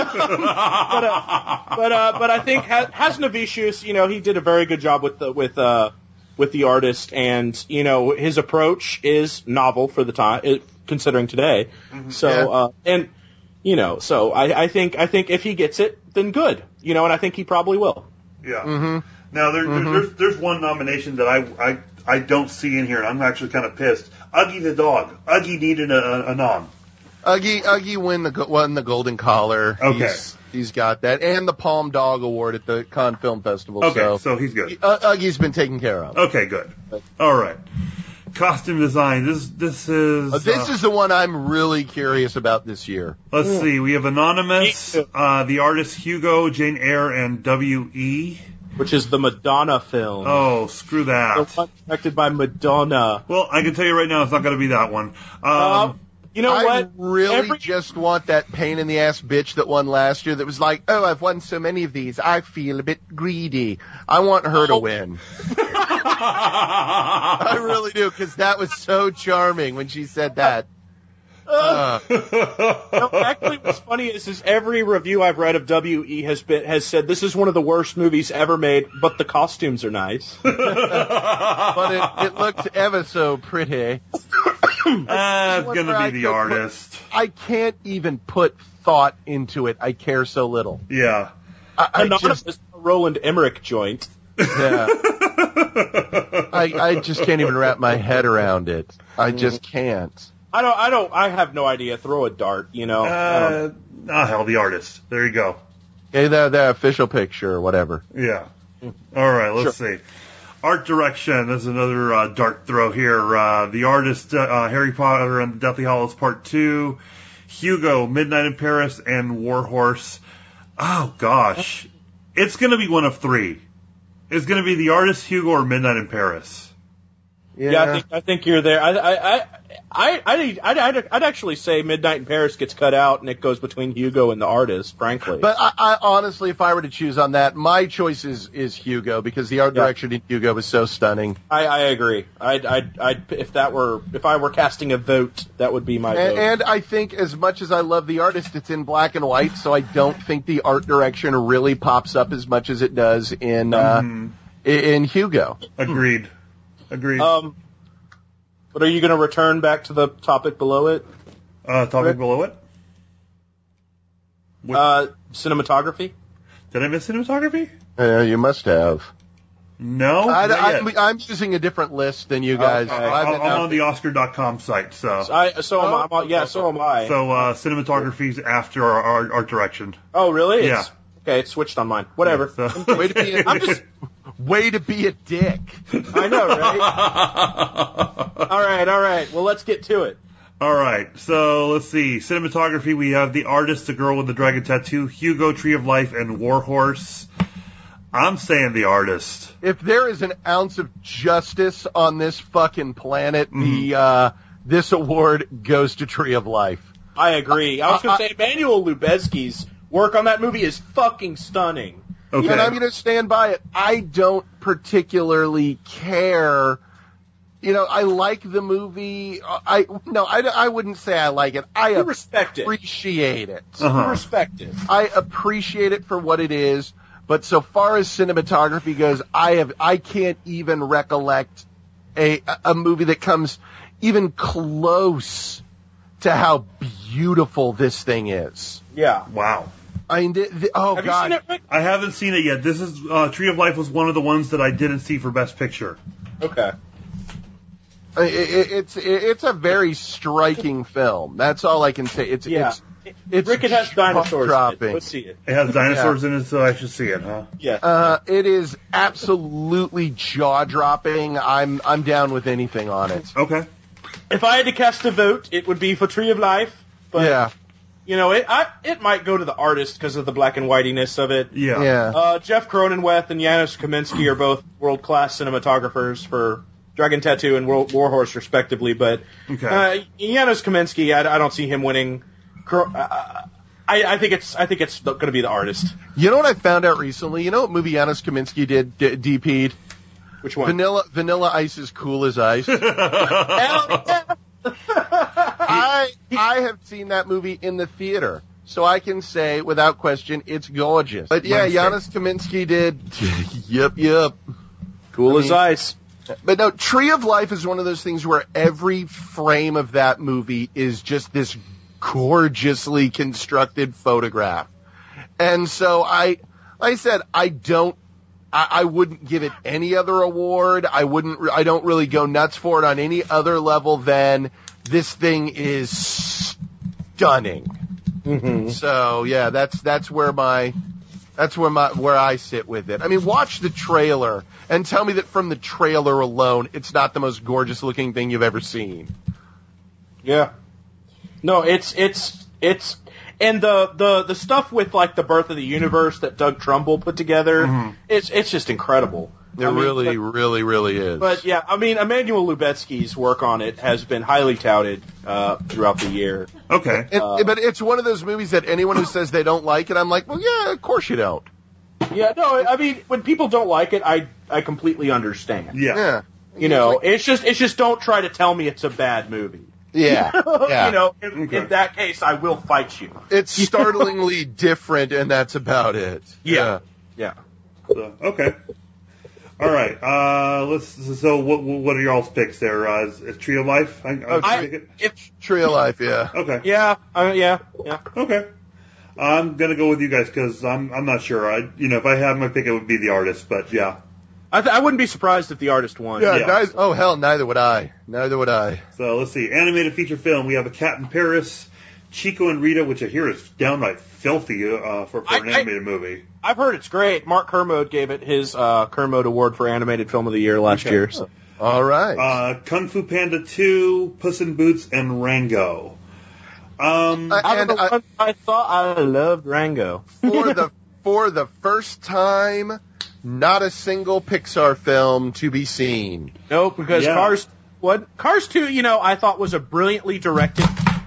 F: I think Hasanovic, he did a very good job with the artist, and his approach is novel for the time, considering today.
G: Mm-hmm.
F: So so I think if he gets it, then good. And I think he probably will.
G: Yeah.
E: Mm-hmm.
G: Now there's one nomination that I don't see in here, and I'm actually kind of pissed. Uggy the dog. Uggy needed a nom.
E: Uggy won the Golden Collar.
G: Okay.
E: He's got that, and the Palm Dog Award at the Cannes Film Festival.
G: Okay, so he's good.
E: Uggy's been taken care of.
G: Okay, good. All right. Costume design. This is
E: this is the one I'm really curious about this year.
G: Let's see. We have Anonymous, the artist Hugo, Jane Eyre, and W.E.
F: Which is the Madonna film.
G: Oh, screw that.
F: The one directed by Madonna.
G: Well, I can tell you right now, it's not going to be that one.
F: You know what?
E: I really just want that pain in the ass bitch that won last year that was like, oh, I've won so many of these. I feel a bit greedy. I want her to win. I really do, because that was so charming when she said that.
F: Actually, what's funny is every review I've read of W.E. has said this is one of the worst movies ever made, but the costumes are nice.
E: But it looks ever so pretty.
G: It's going to be the artist.
E: I can't even put thought into it. I care so little.
G: Yeah.
F: Anonymous is a Roland Emmerich joint.
E: Yeah. I just can't even wrap my head around it. I just can't.
F: I have no idea. Throw a dart,
G: hell, the artist. There you go.
E: Okay, the official picture or whatever.
G: Yeah. All right, let's see. Art direction. This is another dart throw here. The artist, Harry Potter and the Deathly Hallows Part 2, Hugo, Midnight in Paris, and Warhorse. Oh, gosh. It's going to be one of three. It's going to be the artist, Hugo, or Midnight in Paris.
F: Yeah, I think you're there. I'd actually say Midnight in Paris gets cut out and it goes between Hugo and the artist, frankly.
E: But I honestly, if I were to choose on that, my choice is Hugo, because the art direction in Hugo was so stunning.
F: I agree. If I were casting a vote, that would be my vote.
E: And I think as much as I love the artist, it's in black and white, so I don't think the art direction really pops up as much as it does in Hugo.
G: Agreed.
F: But are you going to return back to the topic below it?
G: Below it?
F: Cinematography?
G: Did I miss cinematography?
E: You must have.
G: No,
E: I'm using a different list than you guys.
F: Okay.
G: I'm on the Oscar.com site, so.
F: So am I. So
G: cinematography's after our art direction.
F: Oh, really?
G: Yeah.
F: Okay, it's switched on mine. Whatever.
G: Yeah, so.
E: Way to be a dick.
F: I know, right? All right. Well, let's get to it.
G: All right. So let's see. Cinematography. We have the artist, the girl with the dragon tattoo, Hugo, Tree of Life, and Warhorse. I'm saying the artist.
E: If there is an ounce of justice on this fucking planet, this award goes to Tree of Life.
F: I agree. I was going to say Emmanuel Lubezki's work on that movie is fucking stunning.
G: Okay.
E: And I'm going to stand by it. I don't particularly care. I like the movie. I wouldn't say I like it. I
F: respect it.
E: Appreciate it.
F: You respect it.
E: I appreciate it for what it is. But so far as cinematography goes, I can't even recollect a movie that comes even close to how beautiful this thing is.
F: Yeah.
G: Wow.
E: I mean,
F: Have
E: God.
F: you seen it, Rick?
G: I haven't seen it yet. This is Tree of Life was one of the ones that I didn't see for Best Picture.
F: Okay.
E: It's a very striking film. That's all I can say. It's
F: Rick, it has dinosaurs.
E: Dropping.
F: Let's see it.
G: It has dinosaurs in it, so I should see it, huh?
F: Yeah.
E: It is absolutely jaw-dropping. I'm down with anything on it.
G: Okay.
F: If I had to cast a vote, it would be for Tree of Life. But,
E: Yeah.
F: it might go to the artist because of the black and whitiness of it.
G: Yeah.
E: Yeah.
F: Jeff Cronenweth and Janusz Kaminski are both world-class cinematographers for Dragon Tattoo and Warhorse, respectively. But Janusz Kaminski, I don't see him winning. I think it's going to be the artist.
E: You know what I found out recently? You know what movie Janusz Kaminski did DP'd?
F: Which one?
E: Vanilla Ice is Cool as Ice. I have seen that movie in the theater, so I can say without question it's gorgeous. But yeah, Janusz Kaminski did. Yep.
F: Cool as ice.
E: But no, Tree of Life is one of those things where every frame of that movie is just this gorgeously constructed photograph. And so I wouldn't give it any other award. I don't really go nuts for it on any other level than this thing is stunning.
F: Mm-hmm.
E: So yeah, that's where I sit with it. I mean, watch the trailer and tell me that from the trailer alone, it's not the most gorgeous looking thing you've ever seen.
F: Yeah. No, it's and the stuff with like the birth of the universe that Doug Trumbull put together, it's just incredible.
E: Really is.
F: But yeah, I mean, Emmanuel Lubezki's work on it has been highly touted throughout the year.
G: Okay.
E: But it's one of those movies that anyone who says they don't like it, I'm like, well, yeah, of course you don't.
F: Yeah, no, I mean, when people don't like it, I completely understand.
G: Yeah.
F: You know, it's just don't try to tell me it's a bad movie.
E: Yeah.
F: You know, in that case, I will fight you.
E: It's startlingly different, and that's about it.
F: Yeah.
G: So, okay. All right. So what are y'all's picks there? Is Tree of Life?
F: It's
E: Tree of Life, yeah.
G: Okay.
F: Yeah.
G: Okay. I'm gonna go with you guys because I'm not sure. If I had my pick, it would be the artist. But yeah.
F: I wouldn't be surprised if the artist won.
E: Yeah, guys. Oh hell, neither would I.
G: So let's see. Animated feature film. We have A Cat in Paris, Chico and Rita, which I hear is downright filthy for an animated movie.
F: I've heard it's great. Mark Kermode gave it his Kermode Award for Animated Film of the Year last year. So.
E: All right.
G: Kung Fu Panda 2, Puss in Boots, and Rango.
F: I thought I loved Rango.
E: For the first time, not a single Pixar film to be seen.
F: Nope, because Cars 2, I thought was a brilliantly directed.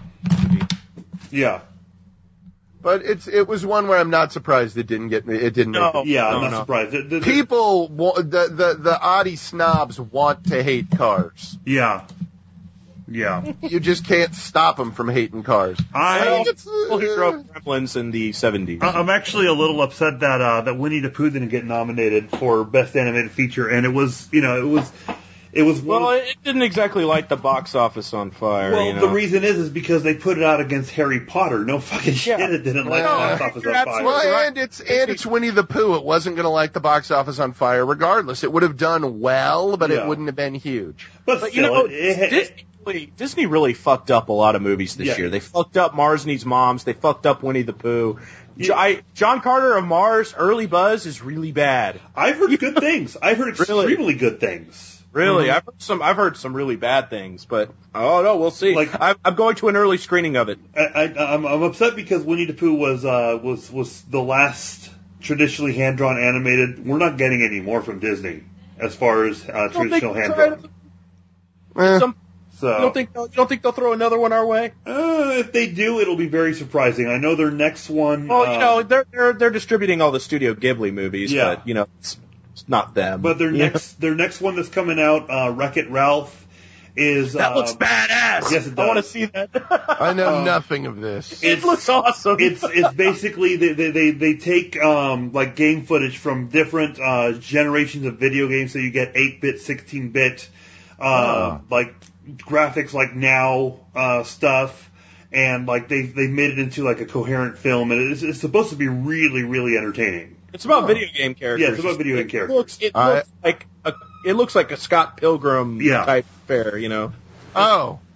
G: Yeah.
E: But it was one where I'm not surprised it didn't make it.
G: Yeah, I'm not surprised.
E: People, the Audi snobs want to hate Cars.
G: Yeah.
E: You just can't stop them from hating Cars.
F: Well, he drove Gremlins in the 70s.
G: I'm actually a little upset that Winnie the Pooh didn't get nominated for Best Animated Feature, and it was. Well,
F: it didn't exactly light the box office on fire.
G: Well, the reason is because they put it out against Harry Potter. No fucking shit, it didn't light the box office on fire.
E: Well, and it's Winnie the Pooh. It wasn't going to light the box office on fire regardless. It would have done well, but it wouldn't have been huge.
G: But still,
F: Disney really fucked up a lot of movies this year. They fucked up Mars Needs Moms. They fucked up Winnie the Pooh. John Carter of Mars, Early Buzz is really bad.
G: I've heard good things. I've heard extremely good things.
F: Really, mm-hmm. I've heard some really bad things, but we'll see. I'm going to an early screening of it.
G: I'm upset because Winnie the Pooh was the last traditionally hand drawn animated. We're not getting any more from Disney as far as traditional hand drawn.
F: You don't think they'll throw another one our way?
G: If they do, it'll be very surprising. I know their next one.
F: Well, they're distributing all the Studio Ghibli movies, but it's not them.
G: But their next one that's coming out, Wreck-It Ralph, is
F: that looks badass.
G: Yes, it does.
F: I want to see that.
E: I know nothing of this.
F: It looks awesome.
G: It's basically they take like game footage from different generations of video games, so you get 8-bit, 16-bit, like graphics like now stuff, and like they made it into like a coherent film, and it's supposed to be really, really entertaining.
F: It's about video game characters.
G: Yeah, it's about video game characters.
F: It looks like a Scott Pilgrim type fare,
E: Oh,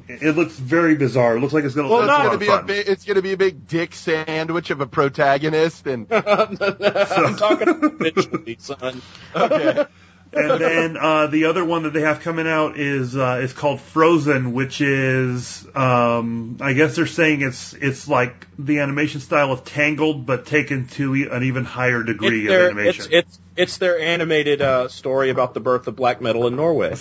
G: It looks very bizarre. It looks like it's going to
F: Well,
G: look
F: not
G: a lot of fun.
E: It's going to be a big dick sandwich of a protagonist, and
F: I'm talking visually, son.
E: okay.
G: And then the other one that they have coming out is called Frozen, which is I guess they're saying it's like the animation style of Tangled, but taken to an even higher degree of animation.
F: It's their animated story about the birth of black metal in Norway.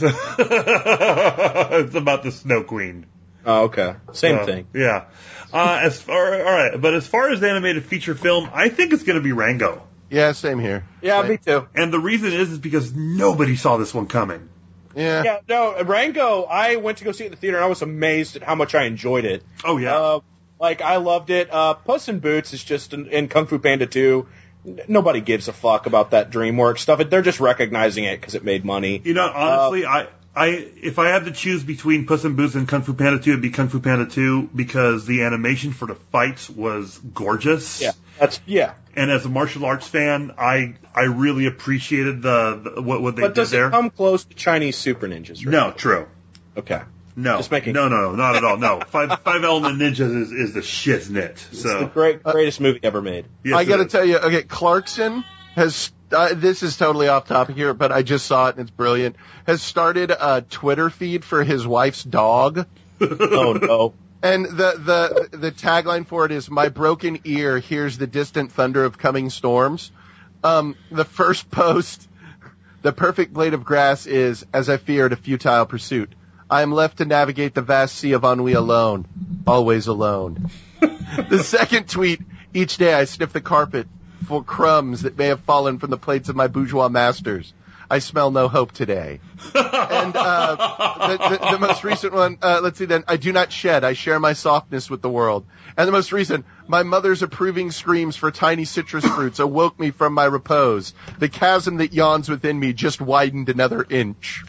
G: It's about the Snow Queen.
F: Oh, okay. Same thing.
G: Yeah. All right. But as far as the animated feature film, I think it's going to be Rango.
E: Yeah, same here.
F: Yeah,
E: Same.
F: me too.
G: And the reason is because nobody saw this one coming.
E: Yeah.
F: Yeah, no, Rango, I went to go see it in the theater, and I was amazed at how much I enjoyed it.
G: Oh, yeah.
F: I loved it. Puss in Boots is just in Kung Fu Panda 2. Nobody gives a fuck about that DreamWorks stuff. They're just recognizing it because it made money.
G: You know, honestly, if I had to choose between Puss in Boots and Kung Fu Panda 2, it'd be Kung Fu Panda 2 because the animation for the fights was gorgeous.
F: Yeah.
G: And as a martial arts fan, I really appreciated what they
F: But
G: did
F: does
G: there.
F: it come close to Chinese Super Ninjas? Right?
G: No, true.
F: Okay.
G: No,
F: Just making-
G: no, not at all. No, Five Element Ninjas is the shiznit.
F: It's
G: So
F: the greatest movie ever made.
G: yes,
E: I got to
G: it is.
E: tell you, okay, Clarkson has. This is totally off topic here, but I just saw it and it's brilliant. Has started a Twitter feed for his wife's dog,
F: Oh, no.
E: and the tagline for it is "My broken ear hears the distant thunder of coming storms." The first post, the perfect blade of grass is, as I feared, a futile pursuit. I am left to navigate the vast sea of ennui alone, always alone. The second tweet, each day I sniff the carpet for crumbs that may have fallen from the plates of my bourgeois masters. I smell no hope today. And the most recent one, let's see then, I do not shed, I share my softness with the world. And the most recent, my mother's approving screams for tiny citrus fruits awoke me from my repose. The chasm that yawns within me just widened another inch.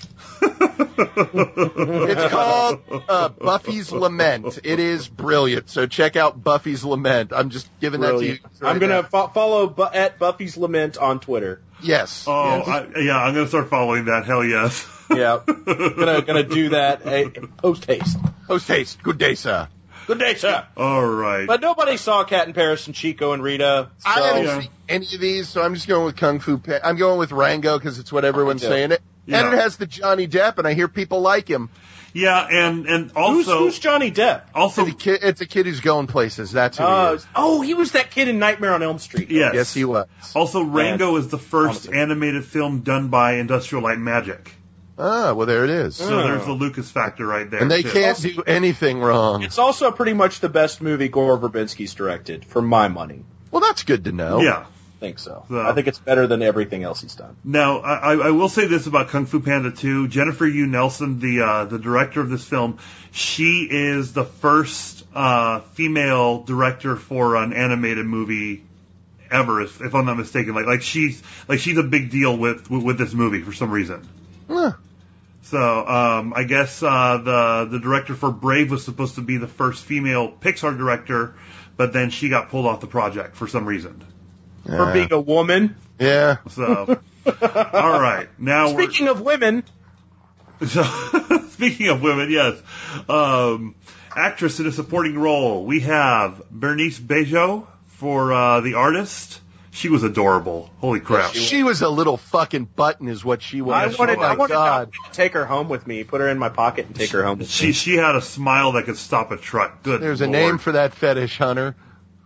E: It's called Buffy's Lament. It is brilliant. So check out Buffy's Lament. I'm just giving that to you.
F: I'm going to follow at Buffy's Lament on Twitter.
E: Yes.
G: Oh,
E: yes.
G: I'm going to start following that. Hell yes.
F: Yeah. gonna do that post haste.
E: Post haste. Good day, sir.
F: Good day, sir.
G: All right.
F: But nobody saw Cat in Paris and Chico and Rita. So.
E: I haven't seen any of these, so I'm just going with Kung Fu Panda. I'm going with Rango because it's what everyone's saying it.
G: Yeah.
E: And it has the Johnny Depp, and I hear people like him.
G: Yeah, and also
F: Who's Johnny Depp?
G: also
E: It's a kid who's going places. That's who he is.
F: Oh, he was that kid in Nightmare on Elm Street.
G: yes.
E: Yes, he was.
G: Also, Rango is the first
F: Promising.
G: animated film done by Industrial Light and Magic.
E: Ah, well, there it is.
G: So there's the Lucas factor right there.
E: And they
G: too.
E: can't do anything wrong.
F: It's also pretty much the best movie Gore Verbinski's directed, for my money.
E: Well, that's good to know.
G: Yeah.
F: I think so.
G: So-
F: I think it's better than everything else he's done.
G: Now, I will say this about Kung Fu Panda 2. Jennifer Yu Nelson, the director of this film, she is the first female director for an animated movie ever, if I'm not mistaken. Like she's a big deal with this movie for some reason.
E: Huh.
G: So I guess the director for Brave was supposed to be the first female Pixar director, but then she got pulled off the project for some reason.
F: For being a woman.
E: Yeah.
G: So, all right, now
F: Speaking of women,
G: speaking of women, yes, actress in a supporting role, we have Bernice Bejo for The Artist. She was adorable. Holy crap!
E: She was a little fucking button is what she was.
F: I wanted
E: oh my God.
F: to take her home with me, put her in my pocket and take her home with me.
G: She had a smile that could stop a truck. Good.
E: There's a
G: Lord.
E: name for that fetish, Hunter.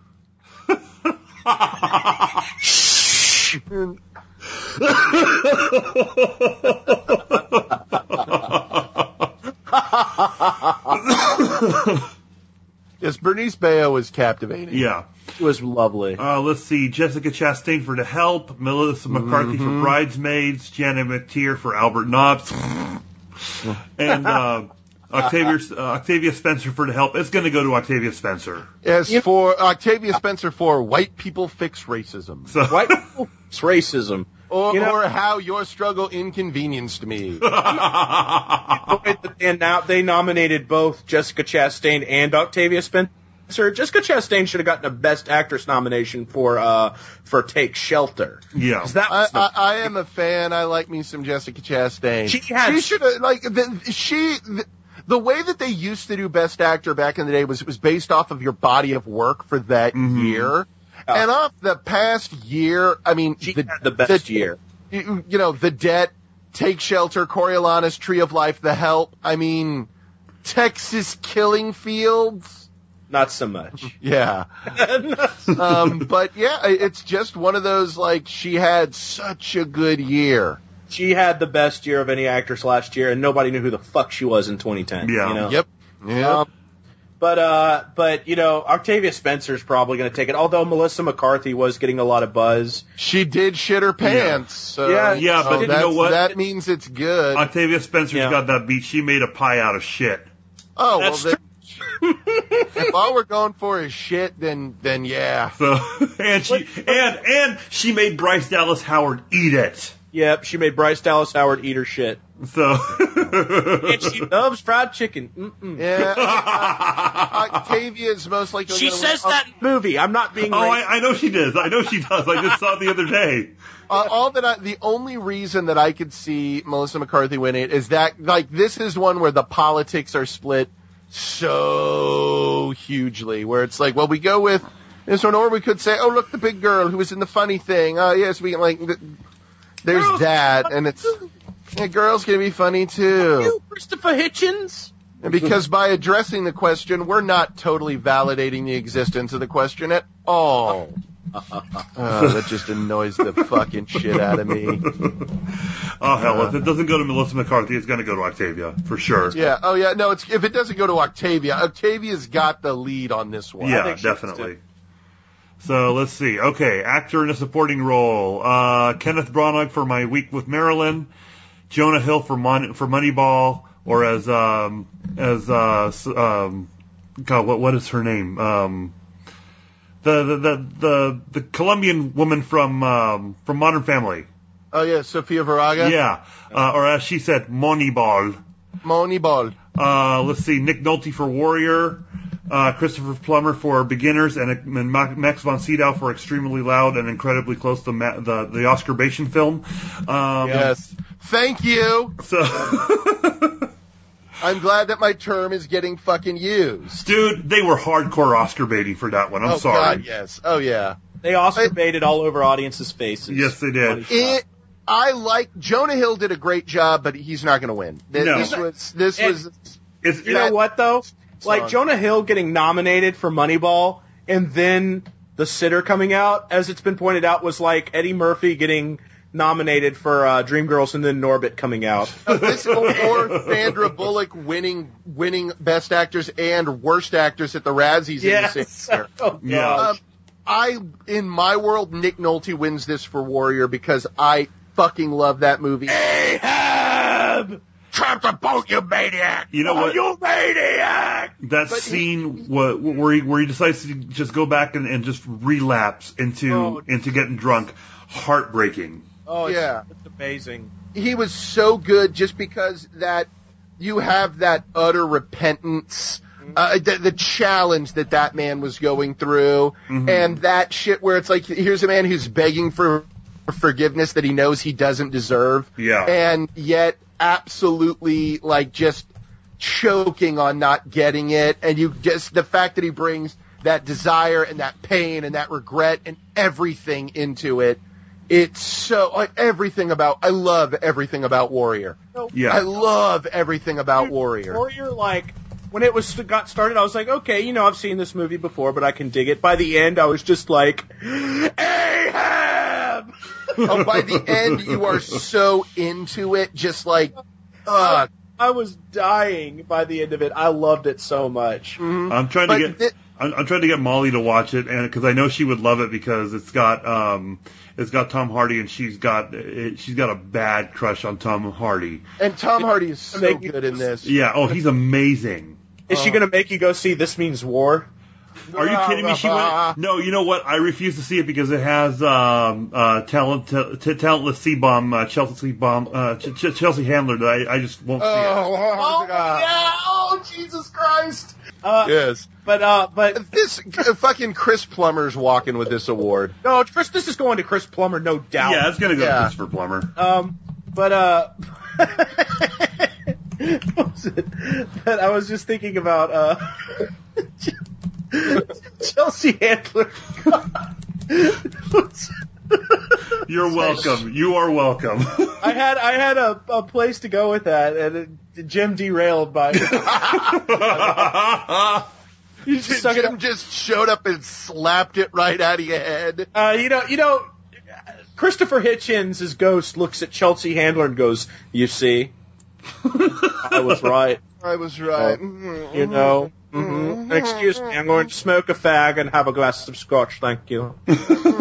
E: Yes, Bernice Bejo was captivating.
G: Yeah.
F: She was lovely.
G: Let's see. Jessica Chastain for The Help, Melissa McCarthy for Bridesmaids, Janet McTeer for Albert Nobbs, and Octavia Spencer for The Help. It's going to go to Octavia Spencer.
E: As for Octavia Spencer for White People Fix Racism.
G: So
F: White people, it's racism.
E: Or how your struggle inconvenienced me.
F: And now they nominated both Jessica Chastain and Octavia Spencer. Jessica Chastain should have gotten a Best Actress nomination for Take Shelter.
G: yeah.
F: 'Cause that was
E: I am a fan. I like me some Jessica Chastain.
F: She had-
E: should have the way that they used to do Best Actor back in the day was based off of your body of work for that year. And off the past year, I mean,
F: She had the best year.
E: You know, The Debt, Take Shelter, Coriolanus, Tree of Life, The Help. I mean, Texas Killing Fields.
F: Not so much.
E: Yeah. But yeah, it's just one of those, like, she had such a good year.
F: She had the best year of any actress last year, and nobody knew who the fuck she was in 2010.
G: Yeah.
F: You know?
E: Yep.
F: But you know, Octavia Spencer's probably going to take it. Although Melissa McCarthy was getting a lot of buzz.
E: She did shit her pants. So,
F: Yeah,
G: but you know what?
E: That means it's good.
G: Octavia Spencer's got that beat. She made a pie out of shit.
E: Oh,
F: That's
E: well, if all we're going for is shit, then yeah.
G: So and she made Bryce Dallas Howard eat it.
F: Yep, she made Bryce Dallas Howard eat her shit.
G: So
F: And she loves fried chicken. Mm-mm.
E: Yeah. Octavia is most likely.
F: She
E: gonna
F: says
E: win.
F: that in the movie. I'm not being
G: Oh,
F: racist.
G: I know she does. I know she does. I just saw it the other day.
E: The only reason that I could see Melissa McCarthy winning it is that, like, this is one where the politics are split so hugely, where it's like, well, we go with this one, or we could say, oh, look, the big girl who was in the funny thing. Oh, yes, we like. There's
F: Girls,
E: that, and it's girls gonna be funny too.
F: You, Christopher Hitchens.
E: And because by addressing the question, we're not totally validating the existence of the question at all. That just annoys the fucking shit out of me.
G: Oh, hell, if it doesn't go to Melissa McCarthy, it's going to go to Octavia, for sure.
E: Yeah, oh yeah, no, if it doesn't go to Octavia, Octavia's got the lead on this one.
G: Yeah, definitely. So, let's see. Okay, actor in a supporting role. Kenneth Branagh for My Week with Marilyn. Jonah Hill for Moneyball, or God, what is her name? The Colombian woman from Modern Family.
E: Oh yeah, Sofia Vergara?
G: Yeah. Or as she said, Moneyball.
E: Moneyball.
G: Let's see, Nick Nolte for Warrior. Christopher Plummer for Beginners, and Max von Sydow for Extremely Loud and Incredibly Close to the Oscar Bation film.
E: Yes. Thank you.
G: So,
E: I'm glad that my term is getting fucking used.
G: dude, they were hardcore Oscar baiting for that one. I'm sorry.
E: God, yes. Oh, yeah.
F: They Oscar baited all over audiences' faces.
G: Yes, they did.
E: Jonah Hill did a great job, but he's not going to win.
G: No.
F: You know what, though? Like, Jonah Hill getting nominated for Moneyball, and then The Sitter coming out, as it's been pointed out, was like Eddie Murphy getting nominated for Dreamgirls and then Norbit coming out.
E: or Sandra Bullock winning Best Actors and Worst Actors at the Razzies in the same year.
F: Oh,
G: Yeah.
E: In my world, Nick Nolte wins this for Warrior because I fucking love that movie.
F: Ahab! Trap the boat, you maniac!
G: You know what?
F: You maniac!
G: That scene where he decides to just go back and just relapse into getting drunk, heartbreaking.
F: Oh,
E: Yeah.
F: It's amazing.
E: He was so good just because that you have that utter repentance, the challenge that man was going through, and that shit where it's like, here's a man who's begging for forgiveness that he knows he doesn't deserve, and yet absolutely like just choking on not getting it, and you just the fact that he brings that desire and that pain and that regret and everything into it. It's so I love everything about Warrior.
G: Yeah.
E: I love everything about Warrior.
F: Warrior, like, when it got started, I was like, okay, I've seen this movie before, but I can dig it. By the end, I was just like, Ahab!
E: By the end, you are so into it, just like,
F: I was dying by the end of it. I loved it so much.
G: I'm trying to get Molly to watch it, and because I know she would love it because it's got Tom Hardy, and she's got a bad crush on Tom Hardy.
E: And Tom Hardy is so good in this.
G: Yeah. Oh, he's amazing.
F: Is she going to make you go see This Means War?
G: Are you kidding me? She went. No, you know what? I refuse to see it because it has talentless C-bomb, Chelsea Handler that I just won't see it.
E: Oh, Jesus Christ! Yes,
F: but
E: this fucking Chris Plummer's walking with this award.
F: No, this is going to Chris Plummer, no doubt.
G: Yeah, it's going to go to Christopher Plummer.
F: What was it? But I was just thinking about Chelsea Handler.
G: You're welcome. You are welcome.
F: I had a place to go with that, and Jim derailed by. You just suck it
E: Jim
F: up.
E: just showed up and slapped it right out of your head.
F: You know, Christopher Hitchens' ghost looks at Chelsea Handler and goes, "You see, I was right.
E: I was right.
F: You know." Mm-hmm. Excuse me, I'm going to smoke a fag and have a glass of scotch, thank you. All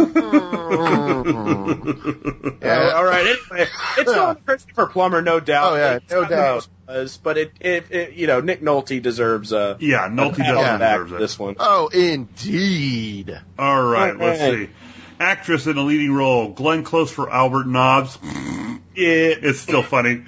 F: right, anyway, it's not Christopher Plummer, no doubt.
E: Oh, yeah, no doubt.
F: But it you know, Nick Nolte deserves a
G: Yeah, Nolte
F: pat on the
G: definitely
F: back
G: deserves
F: for
G: it.
F: this one.
E: Oh, indeed.
G: All right, let's
F: Okay.
G: see. Actress in a leading role, Glenn Close for Albert Nobbs. It's still funny.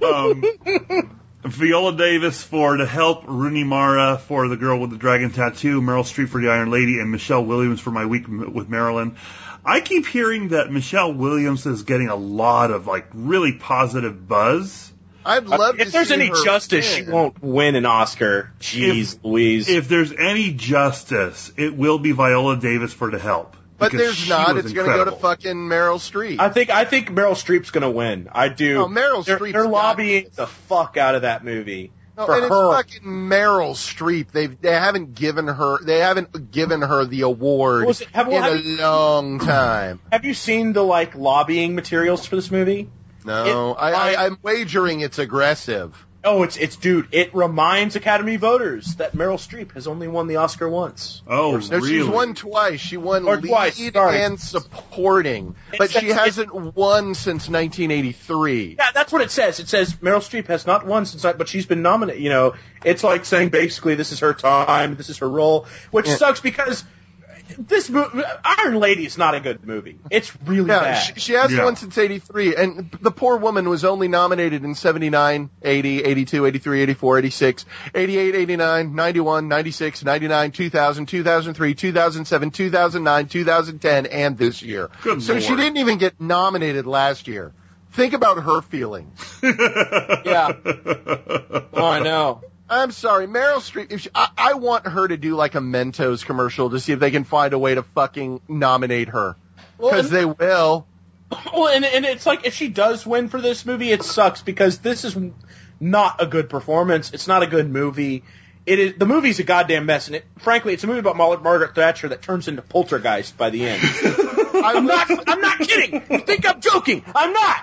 G: Viola Davis for To Help, Rooney Mara for The Girl with the Dragon Tattoo, Meryl Streep for The Iron Lady, and Michelle Williams for My Week with Marilyn. I keep hearing that Michelle Williams is getting a lot of, like, really positive buzz.
E: I'd love to
F: If there's
E: see
F: any
E: her
F: justice,
E: win.
F: she won't win an Oscar. Jeez Louise.
G: If there's any justice, it will be Viola Davis for To Help.
E: But
G: because
E: there's
G: she
E: not.
G: was
E: It's going to go to
G: incredible.
E: fucking Meryl Streep.
F: I think Meryl Streep's going to win. I do.
E: No, Meryl
F: They're-
E: Streep's
F: They're
E: got
F: lobbying
E: this.
F: the fuck out of that movie.
E: No,
F: for
E: and
F: her.
E: it's fucking Meryl Streep. They haven't given her the award
F: Was it- have-
E: in
F: have
E: a long time.
F: Have you seen the lobbying materials for this movie?
E: No, I'm wagering it's aggressive.
F: Oh, it's dude. It reminds Academy voters that Meryl Streep has only won the Oscar once.
G: Oh,
E: No,
G: really?
E: she's won twice. She won
F: Or
E: lead
F: twice, sorry.
E: and supporting, but she hasn't won since 1983.
F: Yeah, that's what it says. It says Meryl Streep has not won since, but she's been nominated. You know, it's like saying basically this is her time, this is her role, which sucks because this Iron Lady is not a good movie. It's really
E: Yeah,
F: bad.
E: she hasn't
G: Yeah.
E: won since 83, and the poor woman was only nominated in 79, 80, 82, 83, 84, 86, 88, 89, 91, 96, 99, 2000, 2003, 2007, 2009, 2010, and this year.
G: Good
E: So she
G: Lord.
E: didn't even get nominated last year. Think about her feelings.
F: Yeah. Oh, I know.
E: I'm sorry, Meryl Streep. I want her to do like a Mentos commercial to see if they can find a way to fucking nominate her. Because they will.
F: Well, and it's like if she does win for this movie, it sucks because this is not a good performance. It's not a good movie. The movie's a goddamn mess, and frankly, it's a movie about Margaret Thatcher that turns into Poltergeist by the end. I'm not kidding. You think I'm joking? I'm not.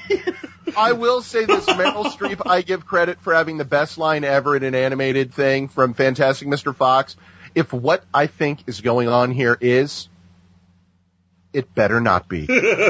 E: I will say this, Meryl Streep, I give credit for having the best line ever in an animated thing from Fantastic Mr. Fox. If what I think is going on here is, it better not be.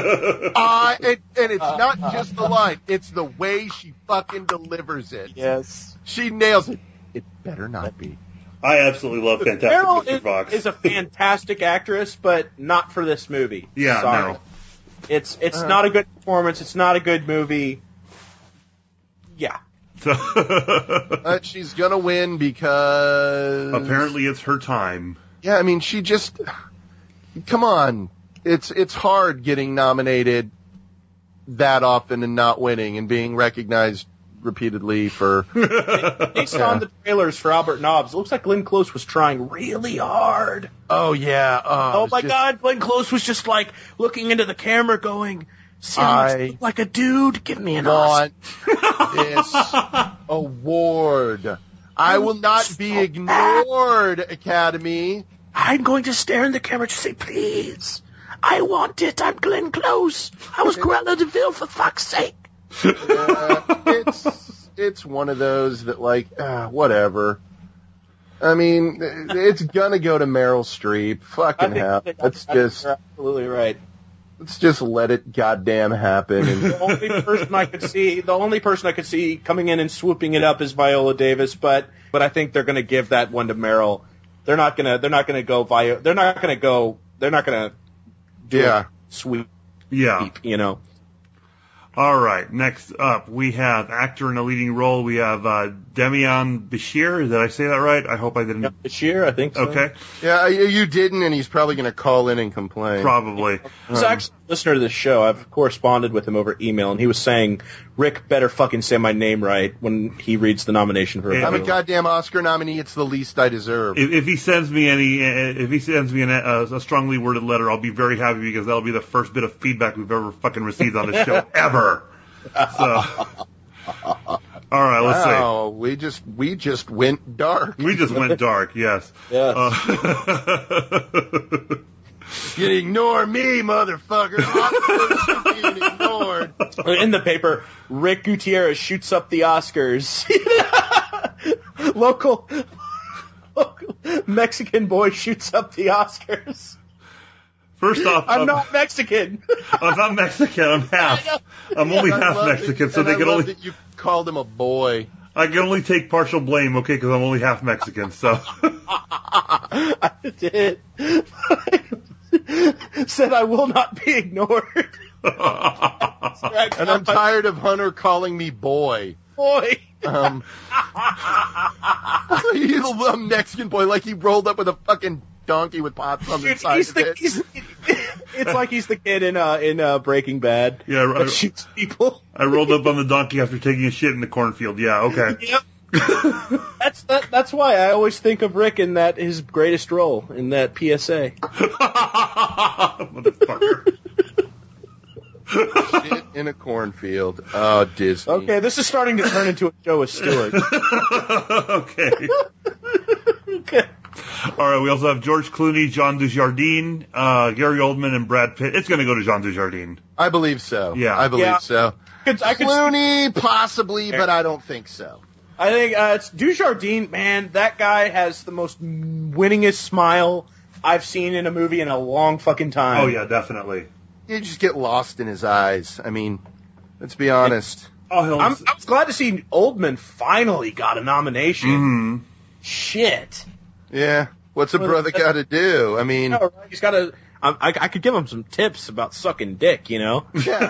E: And it's not just the line, it's the way she fucking delivers it.
F: Yes.
E: She nails it. It better not be.
G: I absolutely love Fantastic
F: Meryl
G: Mr. Fox.
F: is a fantastic actress, but not for this movie.
G: Yeah,
F: Sorry.
G: no.
F: It's not a good performance. It's not a good movie. Yeah.
G: So,
E: But she's gonna win because
G: apparently it's her time.
E: yeah, I mean, she just come on. It's hard getting nominated that often and not winning and being recognized repeatedly for.
F: Based on the trailers for Albert Nobbs, it looks like Glenn Close was trying really hard.
E: Oh yeah.
F: Oh my God, Glenn Close was just like looking into the camera going, "See how much I look like a dude? Give me an Oscar."
E: Want this award. I will not be ignored, Academy.
F: I'm going to stare in the camera to say, "Please, I want it. I'm Glenn Close. I was Cruella de Vil, for fuck's sake."
E: It's one of those that whatever. I mean, it's gonna go to Meryl Streep. Fucking hell.
F: I think you're absolutely right.
E: Let's just let it goddamn happen. And
F: The only person I could see coming in and swooping it up is Viola Davis, but I think they're going to give that one to Meryl. They're not going to do
E: yeah.
F: a sweep,
G: Yeah.
F: you know.
G: All right. Next up, we have actor in a leading role. We have Demian Bashir. Did I say that right? I hope I didn't.
F: Yep, this year, I think so.
G: Okay.
E: Yeah, you didn't, and he's probably gonna call in and complain.
G: Probably.
F: It's actually listener to this show. I've corresponded with him over email, and he was saying Rick better fucking say my name right when he reads the nomination for.
E: I'm a goddamn Oscar nominee. It's the least I deserve.
G: If he sends me a strongly worded letter, I'll be very happy because that'll be the first bit of feedback we've ever fucking received on this show ever. So, all right, let's see.
E: Oh, we just went dark.
G: We just went dark. Yes.
F: Yes.
E: You ignore me, motherfucker. I'm being ignored.
F: In the paper, Rick Gutierrez shoots up the Oscars. local Mexican boy shoots up the Oscars.
G: First off,
F: I'm not Mexican.
G: I'm not Mexican. I'm half. I'm only half Mexican, so they can only.
E: That you called him a boy.
G: I can only take partial blame, okay, because I'm only half Mexican. So.
F: I did. Said I will not be ignored.
E: And I'm tired of Hunter calling me boy.
F: Boy.
E: He's a Mexican boy, like he rolled up with a fucking donkey with pots on the side of it.
F: It's like he's the kid in Breaking Bad.
G: Yeah,
F: that shoots people.
G: I rolled up on the donkey after taking a shit in the cornfield. Yeah, okay.
F: Yep. That's why I always think of Rick in that his greatest role in that PSA.
G: Motherfucker.
E: Shit in a cornfield. Oh, Disney.
F: Okay, this is starting to turn into a show with Stewart.
G: Okay.
F: Okay.
G: All right, we also have George Clooney, Jean Dujardin, Gary Oldman, and Brad Pitt. It's going to go to Jean Dujardin.
E: I believe so.
G: Yeah.
E: I believe so.
F: Clooney,
E: possibly, but I don't think so.
F: I think it's Dujardin, man, that guy has the most winningest smile I've seen in a movie in a long fucking time.
G: Oh, yeah, definitely.
E: You just get lost in his eyes. I mean, let's be honest.
F: I was glad to see Oldman finally got a nomination.
G: Mm-hmm.
F: Shit.
E: Yeah. What's a brother got to do? I mean...
F: You know, right? He's got to... I could give him some tips about sucking dick, you know?
E: Yeah.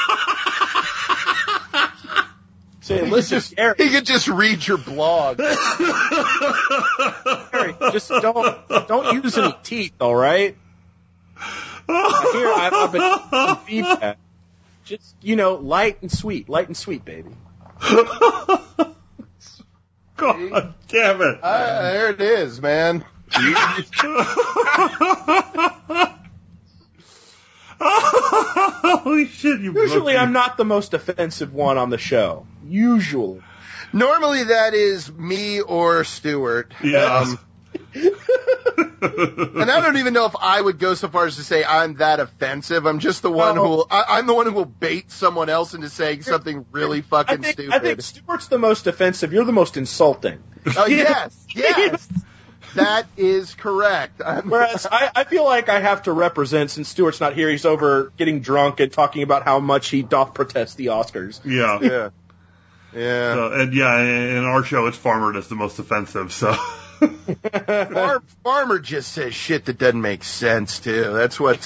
F: Say, listen, Gary.
E: He could just read your blog.
F: Gary, just don't use any teeth, all right? Here, I've been feedback. Just, light and sweet, baby.
G: God damn it.
E: There it is, man.
G: Holy shit,
F: Usually I'm not the most offensive one on the show. Usually.
E: Normally that is me or Stewart.
G: Yeah.
E: And I don't even know if I would go so far as to say I'm that offensive. I'm just the one I'm the one who will bait someone else into saying something really fucking stupid.
F: I think Stewart's the most offensive. You're the most insulting.
E: Oh, yes. That is correct.
F: Whereas I feel like I have to represent, since Stewart's not here, he's over getting drunk and talking about how much he doth protest the Oscars.
G: Yeah.
E: Yeah.
G: So, and in our show, it's Farmer that's the most offensive, so.
E: Farmer just says shit that doesn't make sense, too. That's what.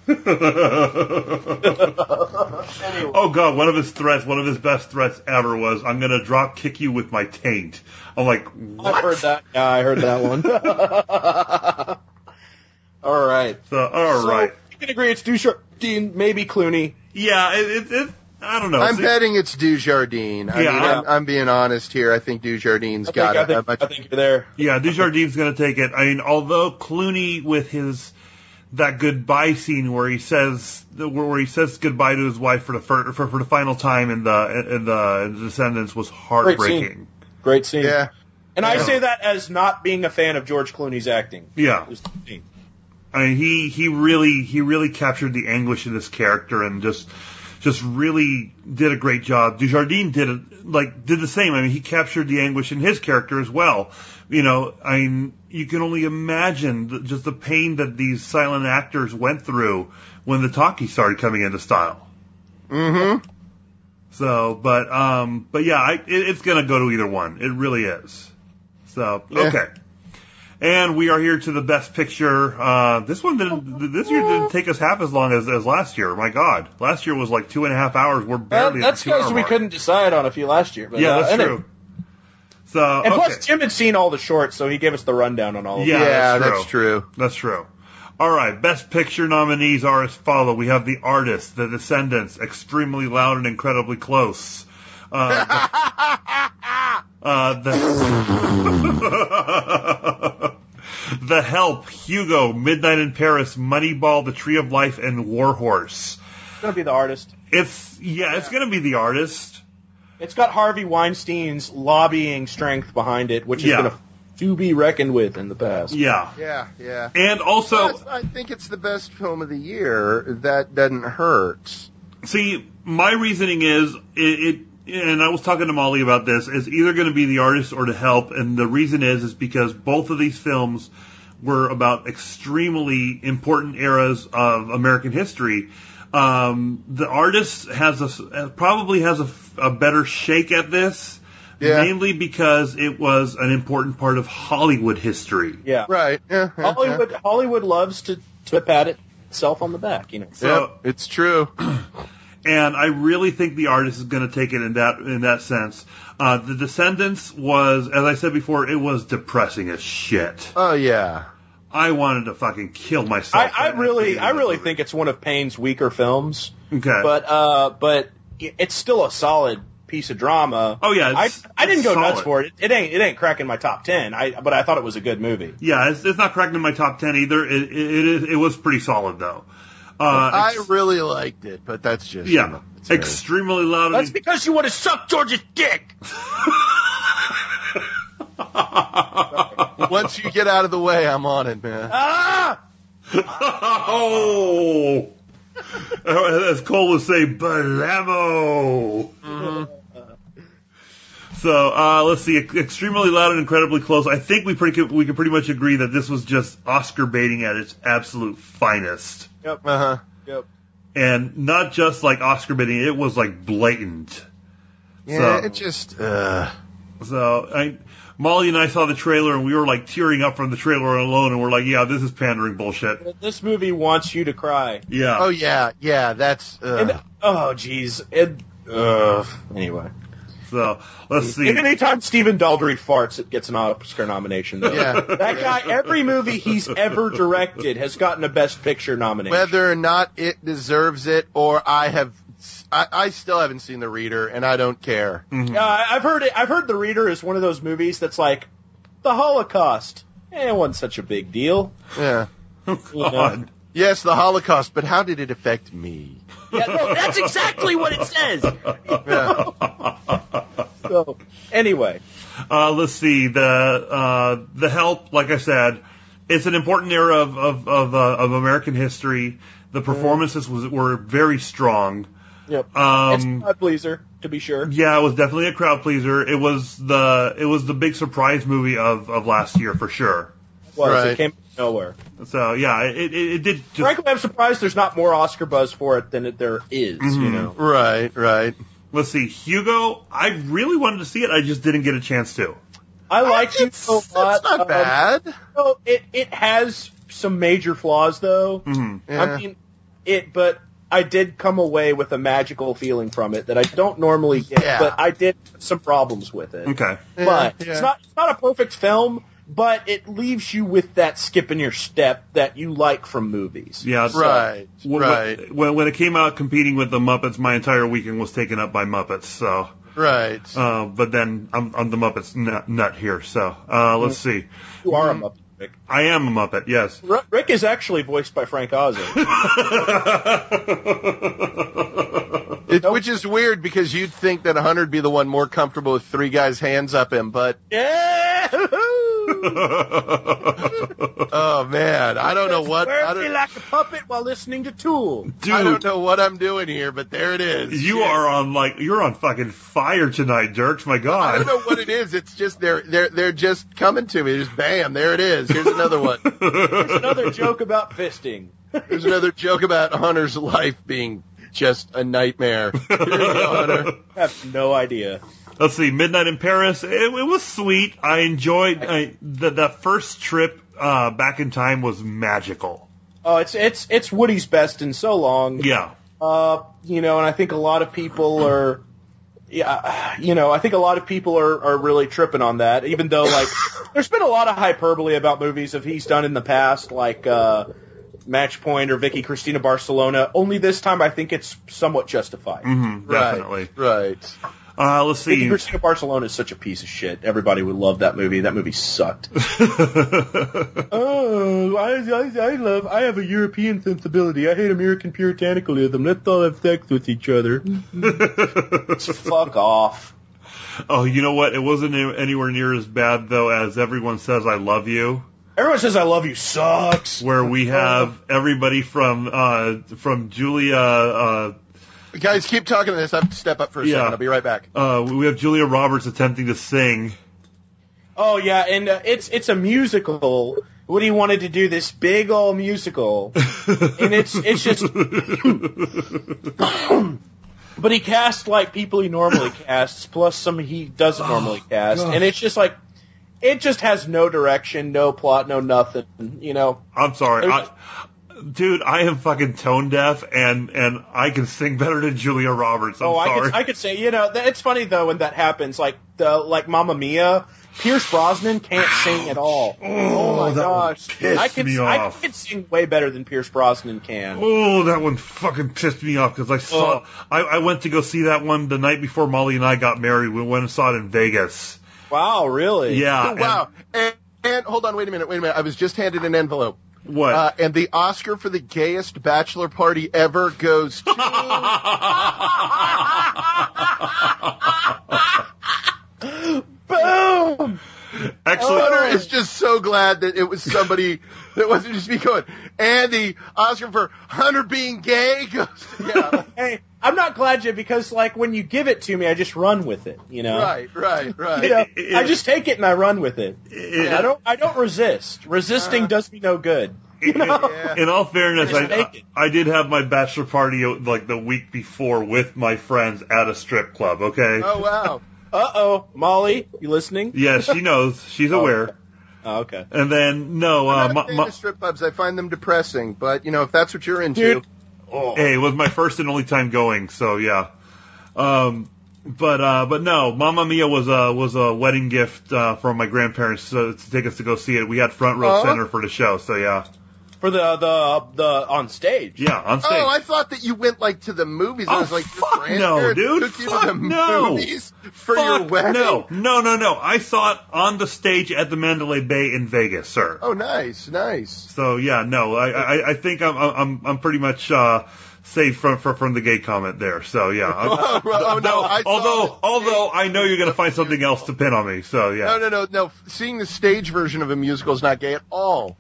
G: Oh, God, one of his best threats ever was, I'm going to drop kick you with my taint. I'm like, what?
F: I've heard that. Yeah, I heard that one. All right.
G: So,
F: you can agree it's Dujardin, maybe Clooney.
G: Yeah, I don't know.
E: I'm betting it's Dujardin. I'm being honest here. I think Dujardin's got it.
F: I think you're there.
G: Yeah, Dujardin's going to take it. I mean, although Clooney with that goodbye scene where he says goodbye to his wife for the final time in the Descendants was heartbreaking.
F: Great scene.
E: Yeah.
F: And I say that as not being a fan of George Clooney's acting.
G: Yeah. I mean, he really captured the anguish of this character and just really did a great job. Dujardin did the same. I mean, he captured the anguish in his character as well. You can only imagine just the pain that these silent actors went through when the talkies started coming into style.
E: Mm-hmm.
G: So, but yeah, it's gonna go to either one. It really is. So, okay. And we are here to the best picture. This year didn't take us half as long as last year. My God. Last year was like 2.5 hours. We're barely
F: that's because we couldn't decide on a few last year. But,
G: yeah, that's true.
F: Plus, Jim had seen all the shorts, so he gave us the rundown on all of them.
E: Yeah, that's true.
G: That's true. All right, Best Picture nominees are as follow. We have The Artist, The Descendants, Extremely Loud and Incredibly Close. The Help, Hugo, Midnight in Paris, Moneyball, The Tree of Life, and Warhorse.
F: It's going to be The Artist.
G: It's going to be The Artist.
F: It's got Harvey Weinstein's lobbying strength behind it, which is going to be reckoned with in the past.
G: Yeah.
E: Yeah.
G: And also,
E: I think it's the best film of the year. That doesn't hurt.
G: see, my reasoning is and I was talking to Molly about this, is either going to be The Artist or The Help, and the reason is because both of these films were about extremely important eras of American history. The Artist probably has a better shake at this, mainly because it was an important part of Hollywood history.
F: Yeah,
E: right. Yeah,
F: Hollywood loves to pat itself on the back, you know.
G: So
E: it's true.
G: And I really think The Artist is going to take it in that sense. The Descendants was, as I said before, it was depressing as shit.
E: Oh yeah.
G: I wanted to fucking kill myself.
F: I really think it's one of Payne's weaker films.
G: Okay.
F: But it's still a solid piece of drama.
G: Oh yeah.
F: I didn't go
G: solid.
F: nuts for it. It ain't cracking my top 10. But I thought it was a good movie.
G: Yeah, it's not cracking in my top 10 either. It was pretty solid though.
E: I really liked it, but that's just
G: extremely loud.
F: That's because you want to suck George's dick.
E: Once you get out of the way, I'm on it, man.
G: Oh, as Cole would say, blammo.
E: Mm-hmm.
G: So let's see, extremely loud and incredibly close. I think we can pretty much agree that this was just Oscar baiting at its absolute finest.
F: Yep.
E: Yep.
G: And not just like Oscar baiting; it was like blatant.
E: Yeah,
G: so,
E: it just.
G: Molly and I saw the trailer and we were like tearing up from the trailer alone, and we're like, "Yeah, this is pandering bullshit."
F: This movie wants you to cry.
G: Yeah.
E: Oh yeah. That's.
F: Oh jeez. Anyway.
G: So let's see.
F: Anytime Stephen Daldry farts, it gets an Oscar nomination. Though.
E: Yeah.
F: That guy, every movie he's ever directed has gotten a Best Picture nomination.
E: Whether or not it deserves it, or I still haven't seen The Reader, and I don't care.
G: Mm-hmm.
F: I've heard The Reader is one of those movies that's like the Holocaust. It wasn't such a big deal.
E: Yeah.
G: God.
E: Yes, the Holocaust, but how did it affect me?
F: Yeah, no, that's exactly what it says.
E: Yeah.
F: So, anyway.
G: Let's see. The Help, like I said, it's an important era of American history. The performances were very strong.
F: Yep. It's a crowd pleaser, to be sure.
G: Yeah, it was definitely a crowd pleaser. It was the big surprise movie of last year for sure.
F: It came out of nowhere.
G: So yeah, it did. Just...
F: Frankly, I'm surprised there's not more Oscar buzz for it than there is.
G: Mm-hmm.
F: You know.
E: Right.
G: Let's see, Hugo. I really wanted to see it. I just didn't get a chance to.
F: I like Hugo a lot.
E: It's not bad.
F: No, it has some major flaws though.
G: Mm-hmm.
E: Yeah.
F: I mean, but I did come away with a magical feeling from it that I don't normally get.
E: Yeah.
F: But I did have some problems with it.
G: Okay.
F: But
E: Yeah.
F: it's not a perfect film. But it leaves you with that skip in your step that you like from movies.
G: Yeah.
E: Right.
G: When it came out competing with the Muppets, my entire weekend was taken up by Muppets. So.
E: Right.
G: But then I'm the Muppets nut here. So let's see.
F: You are a Muppet, Rick.
G: I am a Muppet. Yes.
F: Rick is actually voiced by Frank Oz.
E: Which is weird because you'd think that Hunter would be the one more comfortable with three guys' hands up him, but
F: Yeah.
E: oh man, I don't know what.
F: Wear me like a puppet while listening to Tool.
G: Dude,
E: I don't know what I'm doing here, but there it is.
G: you're on fucking fire tonight, Dirks. My
E: I
G: God.
E: don't know what it is. It's just they're just coming to me. Just bam, there it is. Here's another one.
F: There's another joke about fisting.
E: There's another joke about Hunter's life being just a nightmare. Here you go, Hunter.
F: I have no idea.
G: Let's see, Midnight in Paris. It was sweet. I enjoyed that first trip back in time was magical.
F: Oh, it's Woody's best in so long.
G: Yeah.
F: And I think a lot of people are. I think a lot of people are really tripping on that. Even though, like, there's been a lot of hyperbole about movies that he's done in the past, like Match Point or Vicky Cristina Barcelona. Only this time, I think it's somewhat justified.
G: Definitely.
E: Right.
G: Let's see.
F: Vicky Cristina Barcelona is such a piece of shit. Everybody would love that movie. That movie sucked. I have a European sensibility. I hate American puritanicalism. Let's all have sex with each other. Fuck off.
G: Oh, you know what? It wasn't anywhere near as bad, though, as Everyone Says I Love You.
F: Everyone Says I Love You sucks.
G: Where we have everybody from Julia...
E: Guys, keep talking to this. I have to step up for a second. I'll be right back.
G: We have Julia Roberts attempting to sing.
F: Oh, yeah, and it's a musical. Woody wanted to do this big old musical. And it's just... But he cast like people he normally casts, plus some he doesn't normally cast. And it's just like... It just has no direction, no plot, no nothing, you know.
G: I'm sorry. Dude, I am fucking tone deaf, and I can sing better than Julia Roberts. I'm sorry.
F: I could say, you know, it's funny though when that happens. Like Mamma Mia, Pierce Brosnan can't sing at all. Oh my gosh, I can sing way better than Pierce Brosnan can.
G: Oh, that one fucking pissed me off because I went to go see that one the night before Molly and I got married. We went and saw it in Vegas.
F: Wow, really?
G: Yeah.
E: Oh, wow. And hold on, wait a minute. I was just handed an envelope.
G: What?
E: And the Oscar for the gayest bachelor party ever goes to... Boom!
G: Actually,
E: Hunter is just so glad that it was somebody that wasn't just me going, and the Oscar for Hunter being gay goes to... Yeah.
F: Hey, I'm not glad you, because like when you give it to me, I just run with it, you know?
E: Right.
F: You know, I just take it and I run with it. I don't resist. Resisting does me no good. You know?
G: In all fairness, I did have my bachelor party like the week before with my friends at a strip club, okay?
E: Oh, wow.
F: Uh-oh. Molly, you listening?
G: Yeah, she knows. She's aware.
F: Oh, okay.
G: And then, no...
E: I'm not a fan of strip clubs. I find them depressing. But, you know, if that's what you're into...
F: Dude. Oh.
G: Hey, it was my first and only time going, so yeah. But no, Mamma Mia was a wedding gift from my grandparents to take us to go see it. We had front row center for the show, so yeah.
F: For the on stage.
G: Yeah, on stage.
E: Oh, I thought that you went like to the movies. I was like,
G: fuck no, dude.
E: Took you
G: Fuck
E: to the movies for your wedding.
G: No. I saw it on the stage at the Mandalay Bay in Vegas, sir.
E: Oh, nice.
G: So yeah, no, I think I'm pretty much safe from the gay comment there. So yeah. Although I know you're gonna find something else to pin on me. So yeah.
E: No. Seeing the stage version of a musical is not gay at all.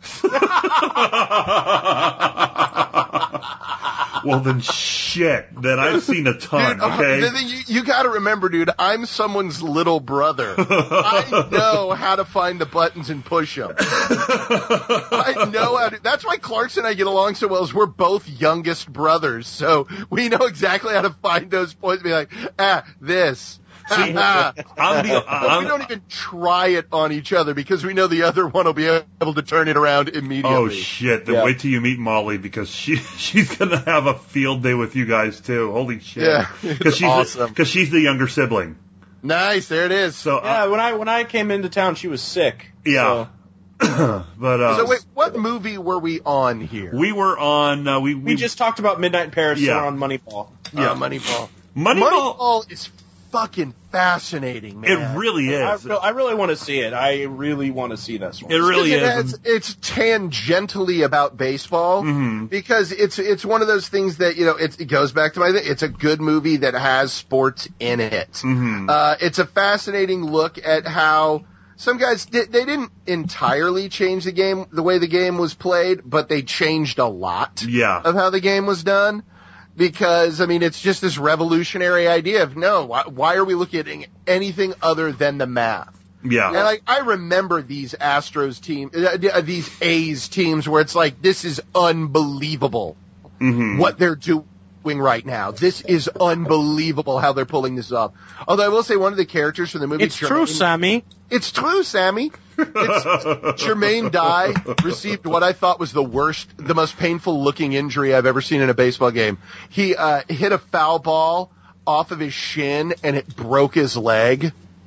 G: Well then, shit. Then I've seen a ton.
E: Dude,
G: okay.
E: You got to remember, dude. I'm someone's little brother. I know how to find the buttons and push them. I know how to. That's why Clarkson and I get along so well. Is we're both youngest brothers, so we know exactly how to find those points. And be like, this.
G: See,
E: we don't even try it on each other because we know the other one will be able to turn it around immediately.
G: Oh shit! Then wait till you meet Molly because she's gonna have a field day with you guys too. Holy shit!
E: Yeah,
G: because she's
E: awesome.
G: Because she's the younger sibling.
E: Nice, there it is.
G: So
F: yeah, when I came into town, she was sick.
G: Yeah.
F: So.
E: So wait, what movie were we on here?
G: We were on.
F: We just talked about Midnight in Paris.
G: Yeah.
F: So we're on Moneyball.
E: Yeah, Moneyball.
G: Moneyball
E: is fucking fascinating, man.
G: It really is.
F: I really want to see it. I really want to see this one.
G: It really is.
E: It's tangentially about baseball because it's one of those things that, you know, it goes back to it's a good movie that has sports in it. It's a fascinating look at how some guys they didn't entirely change the game, the way the game was played, but they changed a lot of how the game was done. Because, I mean, it's just this revolutionary idea of, why are we looking at anything other than the math?
G: Yeah.
E: And I remember these Astros team, these A's teams where it's like, this is unbelievable what they're doing right now. This is unbelievable how they're pulling this off. Although I will say one of the characters from the movie...
F: It's true, Sammy.
E: It's true, Sammy. Jermaine Dye received what I thought was the most painful looking injury I've ever seen in a baseball game. He hit a foul ball off of his shin and it broke his leg.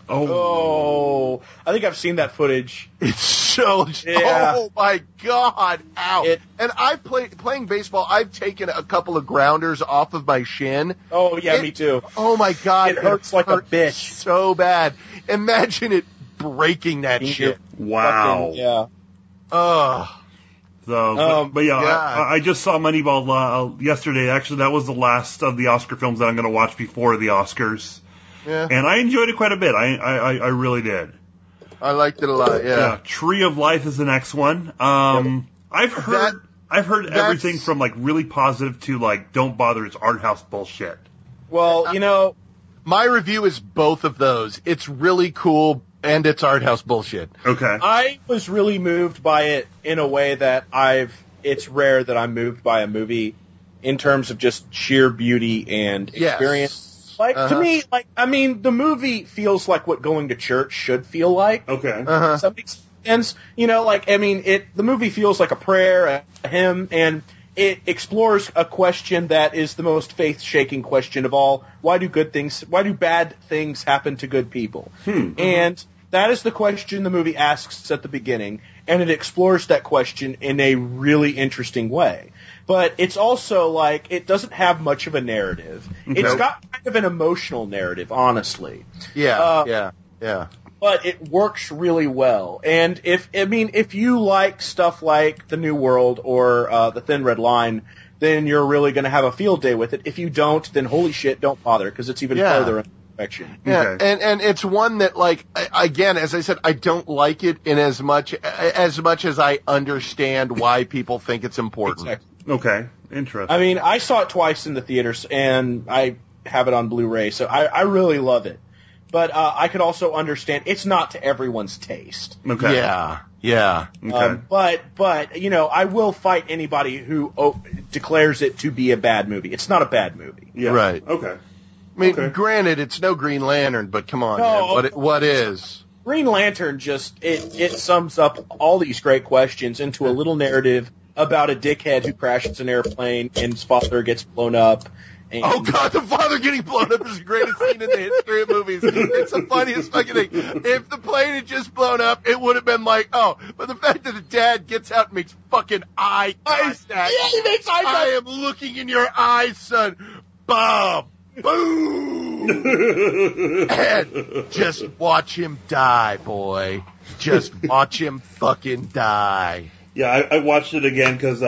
F: Oh, I think I've seen that footage.
E: It's so,
F: Yeah.
E: oh my God, ow.
F: It-
E: And playing baseball, I've taken a couple of grounders off of my shin.
F: Oh, yeah, me too.
E: Oh my God.
F: It hurts like a
E: hurt
F: bitch.
E: So bad. Imagine it breaking that shit.
G: Wow.
F: Fucking, yeah.
E: Ugh.
G: So, but yeah,
E: God.
G: I just saw Moneyball yesterday. Actually, that was the last of the Oscar films that I'm going to watch before the Oscars.
E: Yeah.
G: And I enjoyed it quite a bit. I really did.
E: I liked it a lot, yeah.
G: Tree of Life is the next one. I've heard everything from like really positive to like don't bother, it's art house bullshit.
F: Well, you know,
E: My review is both of those. It's really cool, and it's art house bullshit.
G: Okay.
F: I was really moved by it in a way that it's rare that I'm moved by a movie in terms of just sheer beauty and experience. Like, to me, the movie feels like what going to church should feel like.
G: Okay.
F: Does that make sense? You know, the movie feels like a prayer, a hymn, and it explores a question that is the most faith-shaking question of all. Why do bad things happen to good people? And that is the question the movie asks at the beginning, and it explores that question in a really interesting way. But it's also like, it doesn't have much of a narrative. It's got kind of an emotional narrative, honestly.
E: Yeah.
F: But it works really well. And if you like stuff like The New World or The Thin Red Line, then you're really going to have a field day with it. If you don't, then holy shit, don't bother, because it's even further in perfection.
E: Yeah,
G: Okay.
E: and it's one that, like, again, as I said, I don't like it in as much as I understand why people think it's important.
F: Exactly.
G: Okay. Interesting.
F: I mean, I saw it twice in the theaters, and I have it on Blu-ray, so I really love it. But I could also understand it's not to everyone's taste.
G: Okay.
E: Yeah.
G: Okay.
F: But you know, I will fight anybody who declares it to be a bad movie. It's not a bad movie.
G: Yeah.
E: Right.
G: Okay.
E: I mean,
G: Okay.
E: granted, it's no Green Lantern, but come on,
F: No.
E: man. What is?
F: Green Lantern just it sums up all these great questions into a little narrative about a dickhead who crashes an airplane and his father gets blown up. And
E: Oh God, the father getting blown up is the greatest scene in the history of movies. It's the funniest fucking thing. If the plane had just blown up, it would have been like, oh, but the fact that the dad gets out and makes fucking eye contact.
F: Yeah, he makes eye contact.
E: I am looking in your eyes, son. Bob. Boom. And just watch him die, boy. Just watch him fucking die.
G: Yeah, I watched it again because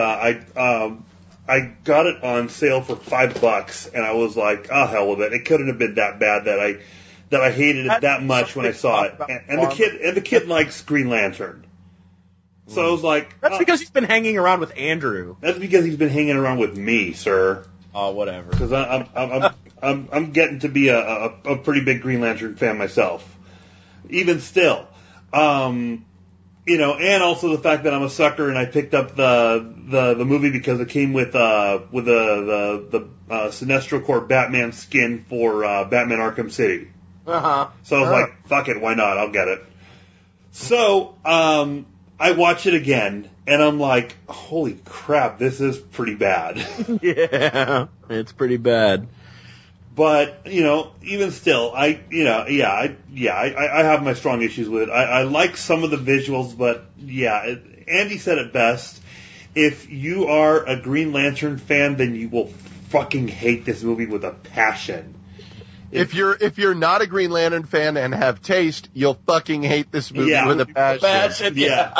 G: I got it on sale for $5, and I was like, "Oh hell with it! It couldn't have been that bad that I hated it that much when I saw it." And the kid likes Green Lantern, so I was like,
F: That's because he's been hanging around with Andrew.
G: "That's because he's been hanging around with me, sir."
F: Oh, whatever.
G: Because I'm getting to be a pretty big Green Lantern fan myself, even still. You know, and also the fact that I'm a sucker and I picked up the movie because it came with the Sinestro Corps Batman skin for Batman Arkham City.
F: Uh-huh.
G: So I was like, fuck it, why not? I'll get it. So I watch it again and I'm like, holy crap, this is pretty bad.
F: Yeah, it's pretty bad.
G: But, you know, even still, I have my strong issues with it. I like some of the visuals, but yeah, Andy said it best. If you are a Green Lantern fan, then you will fucking hate this movie with a passion.
E: If you're not a Green Lantern fan and have taste, you'll fucking hate this movie with a passion.
G: Yeah.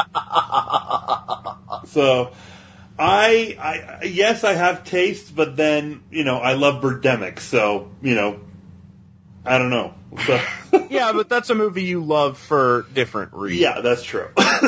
G: So, yes, I have taste, but then, you know, I love Birdemic, so, you know, I don't know. So,
F: Yeah, but that's a movie you love for different reasons.
G: yeah, that's true.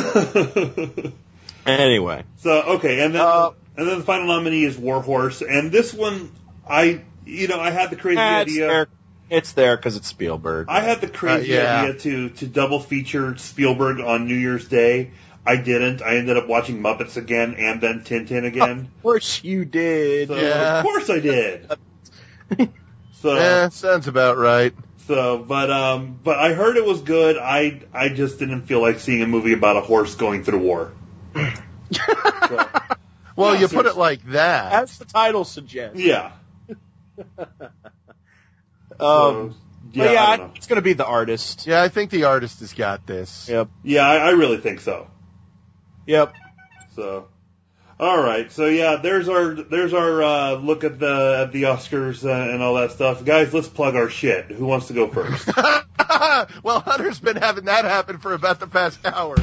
F: Anyway.
G: So, okay, and then the final nominee is Warhorse, and this one, I had the crazy idea.
F: It's there because it's Spielberg.
G: I had the crazy idea to double feature Spielberg on New Year's Day. I didn't. I ended up watching Muppets again and then Tintin again.
F: Of course you did.
G: So,
E: Yeah.
G: Of course I did. So,
E: Yeah, sounds about right.
G: but I heard it was good. I just didn't feel like seeing a movie about a horse going through war. So,
E: Well,
G: Yeah,
E: you put it like that.
F: As the title suggests.
G: yeah.
F: But yeah,
G: I don't know.
F: it's going to be the artist.
E: Yeah, I think the artist has got this.
F: Yep.
G: Yeah, I really think so.
F: Yep.
G: So, all right. So yeah, there's our look at the Oscars and all that stuff. Guys, let's plug our shit. Who wants to go first?
E: Well, Hunter's been having that happen for about the past hour.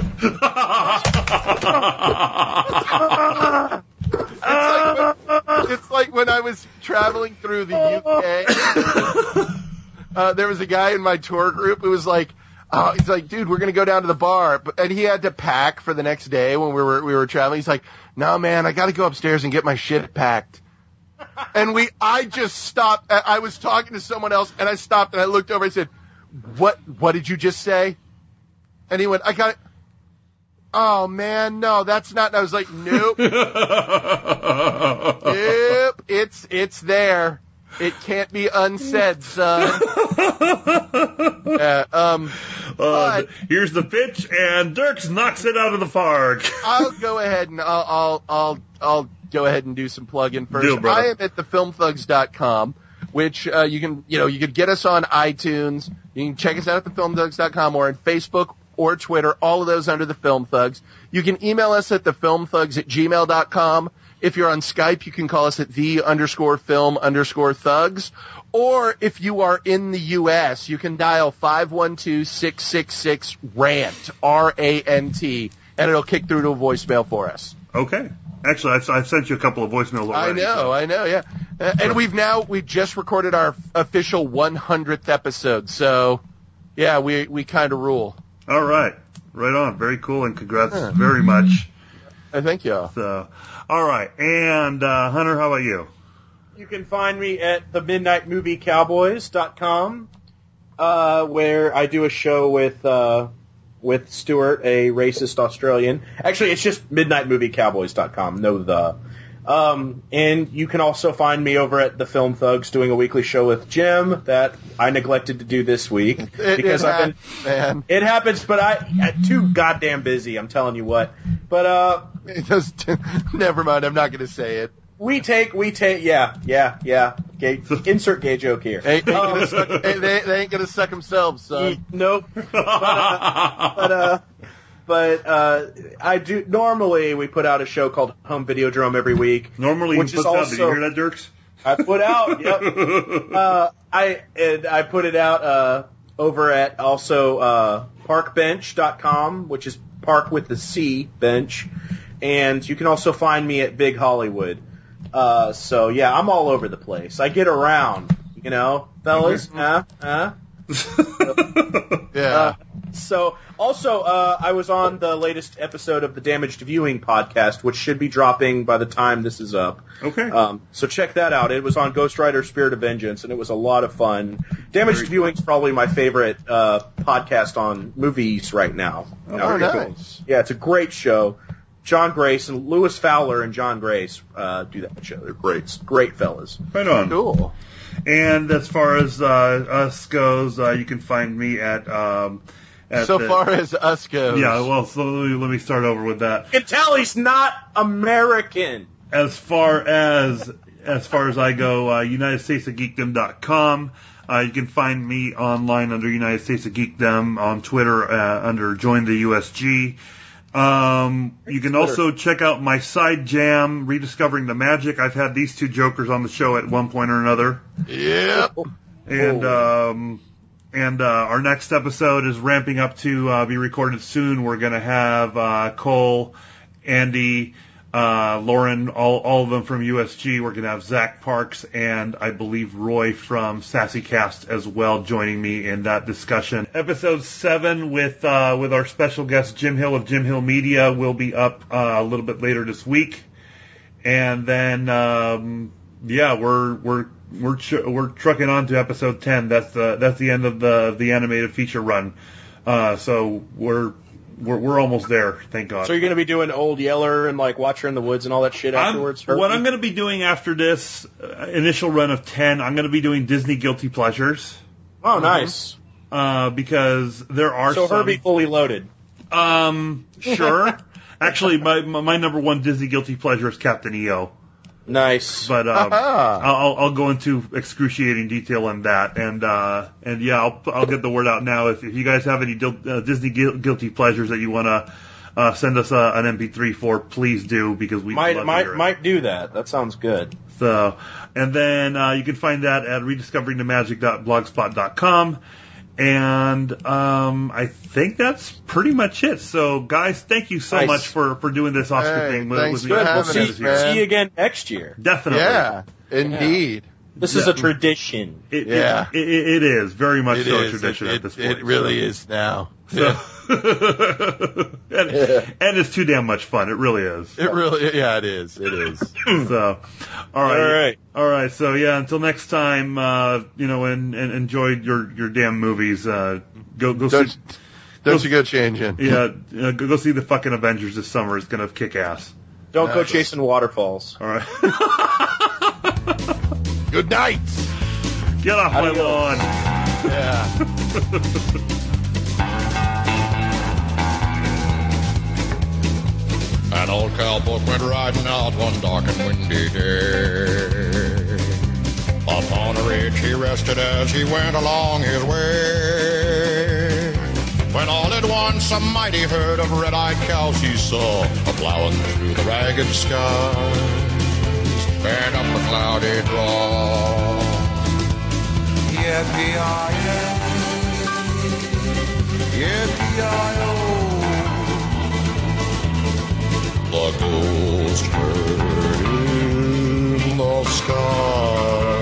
E: It's like when I was traveling through the UK. There was a guy in my tour group who was like, he's like, dude, we're gonna go down to the bar, and he had to pack for the next day when we were traveling. He's like, no, man, I got to go upstairs and get my shit packed. And I just stopped. I was talking to someone else, and I stopped and I looked over. I said, what did you just say? And he went, I got it. Oh man, no, that's not. And I was like, nope. Nope, it's there. It can't be unsaid, son.
G: Here's the pitch, and Dirks knocks it out of the park.
E: I'll go ahead and I'll go ahead and do some plug-in first.
G: Do it, brother.
E: I am at thefilmthugs.com, which you can get us on iTunes. You can check us out at thefilmthugs.com or on Facebook or Twitter. All of those under the Film Thugs. You can email us at thefilmthugs@gmail.com. If you're on Skype, you can call us at the_film_thugs. Or if you are in the U.S., you can dial 512-666-RANT, R-A-N-T, and it'll kick through to a voicemail for us.
G: Okay. Actually, I've sent you a couple of voicemails already.
E: I know, yeah. And we've just recorded our official 100th episode, so yeah, we kind of rule.
G: All right. Right on. Very cool, and congrats very much.
E: Thank you.
G: So, all right. And, Hunter, how about you?
F: You can find me at themidnightmoviecowboys.com, where I do a show with Stuart, a racist Australian. Actually, it's just midnightmoviecowboys.com. No the. And you can also find me over at the Film Thugs doing a weekly show with Jim that I neglected to do this week because I've been. It happens, but I'm too goddamn busy. I'm telling you what. But
E: never mind. I'm not going to say it.
F: We take, yeah. Insert gay joke here.
E: They ain't gonna suck themselves, son.
F: Nope. But I do. Normally, we put out a show called Home Videodrome every week.
G: Normally,
F: which
G: you put out. Did you hear that, Dirks?
F: I put out. Yep. I put it out over at also parkbench.com, which is park with the C bench, and you can also find me at Big Hollywood. So yeah, I'm all over the place. I get around, fellas.
E: Yeah.
F: So also, I was on the latest episode of the Damaged Viewing podcast, which should be dropping by the time this is up.
G: Okay.
F: So check that out. It was on Ghost Rider: Spirit of Vengeance, and it was a lot of fun. Damaged Viewing is probably my favorite podcast on movies right now.
E: Oh, nice.
F: Yeah, it's a great show. John Grace and Lewis Fowler and John Grace do that show. They're great fellas.
G: Right on.
E: Cool.
G: And as far as us goes, you can find me at
E: far as us goes.
G: Yeah, well, so let me start over with that.
F: You can tell he's not American.
G: As far as I go, UnitedStatesOfGeekdom.com. You can find me online under United States of Geekdom, on Twitter under Join the USG. You can also check out my side jam, Rediscovering the Magic. I've had these two jokers on the show at one point or another.
E: Yep.
G: And our next episode is ramping up to be recorded soon. We're going to have Cole, Andy, Lauren, all of them from USG. We're going to have Zach Parks and I believe Roy from SassyCast as well joining me in that discussion. Episode 7 with our special guest Jim Hill of Jim Hill Media will be up a little bit later this week. And then we're trucking on to episode 10. That's the end of the animated feature run. So we're almost there, thank God.
F: So you're going to be doing Old Yeller and like Watcher in the Woods and all that shit afterwards?
G: What I'm going to be doing after this initial run of 10, I'm going to be doing Disney Guilty Pleasures.
F: Oh, nice.
G: Because there are
F: So
G: some...
F: Herbie Fully Loaded.
G: Sure. Actually, my number one Disney Guilty Pleasure is Captain EO.
F: Nice.
G: But I'll go into excruciating detail on that, and yeah, I'll get the word out now. If you guys have any Disney guilty pleasures that you want to send us an MP3 for, please do, because we
F: might do that. That sounds good.
G: So, and then you can find that at rediscoveringthemagic.blogspot.com. And I think that's pretty much it. So, guys, thank you so much for doing this Oscar thing.
E: Thanks
G: with
E: for
G: me.
E: having us, man.
F: See you again next year.
G: Definitely.
E: Yeah, indeed.
F: This is a tradition.
G: It is very much so a tradition at this point.
E: It really is now.
G: So, and it's too damn much fun. It really is.
E: It is. It is.
G: So, all right. So yeah, until next time, and enjoy your damn movies. Don't you
E: go changing?
G: Yeah, go see the fucking Avengers this summer. It's gonna kick ass.
F: Don't go chasing waterfalls.
G: All right.
E: Good night.
G: Get off my lawn.
E: Yeah.
H: An old cowboy went riding out one dark and windy day. Upon a ridge he rested as he went along his way. When all at once a mighty herd of red-eyed cows he saw a-plowing through the ragged skies and up a cloudy draw. Yippee-yi-yi, yippee-yi-yo. The ghost herd in the sky.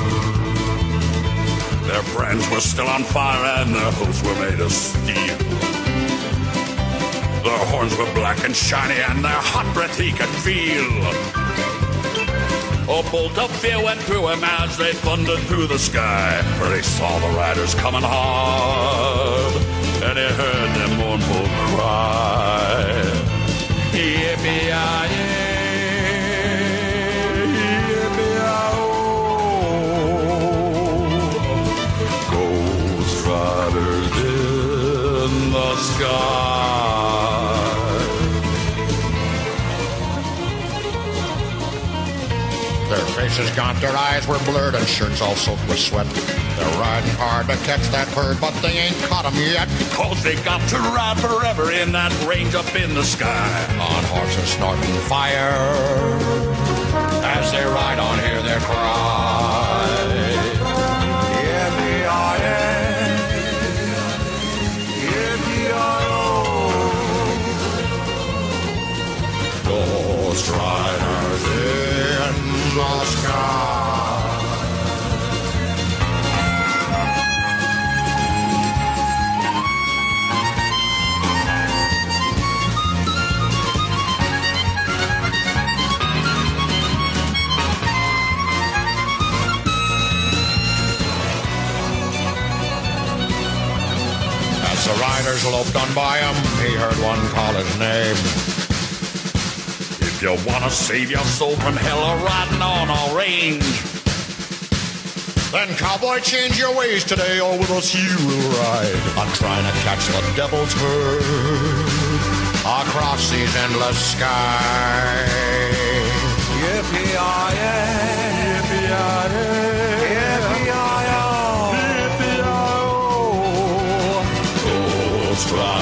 I: Their brands were still on fire and their hooves were made of steel. Their horns were black and shiny and their hot breath he could feel. A bolt of fear went through him as they thundered through the sky, for he saw the riders coming hard, and he heard their mournful cry. Yippee-yi-yi, yippee-yi-oh, ghost riders in the sky.
H: Their faces gaunt, their eyes were blurred, and shirts all soaked with sweat. They're riding hard to catch that herd, but they ain't caught 'em yet.
I: Cause they got to ride forever in that range up in the sky.
H: On horses snorting fire, as they ride on, hear their cry. Yippee-yi-yi, yippee-yi-oh, ghost riders in the sky. As the riders loped on by him, he heard one call his name.
I: If you wanna save your soul from hell or riding on a range,
H: then cowboy, change your ways today, or with us you will ride. I'm trying to catch the devil's herd across these endless skies.
I: yippee-yi-yi, yippee-yi-yi, yippee-yi-yo, yippee-yi-yo,
H: Ghost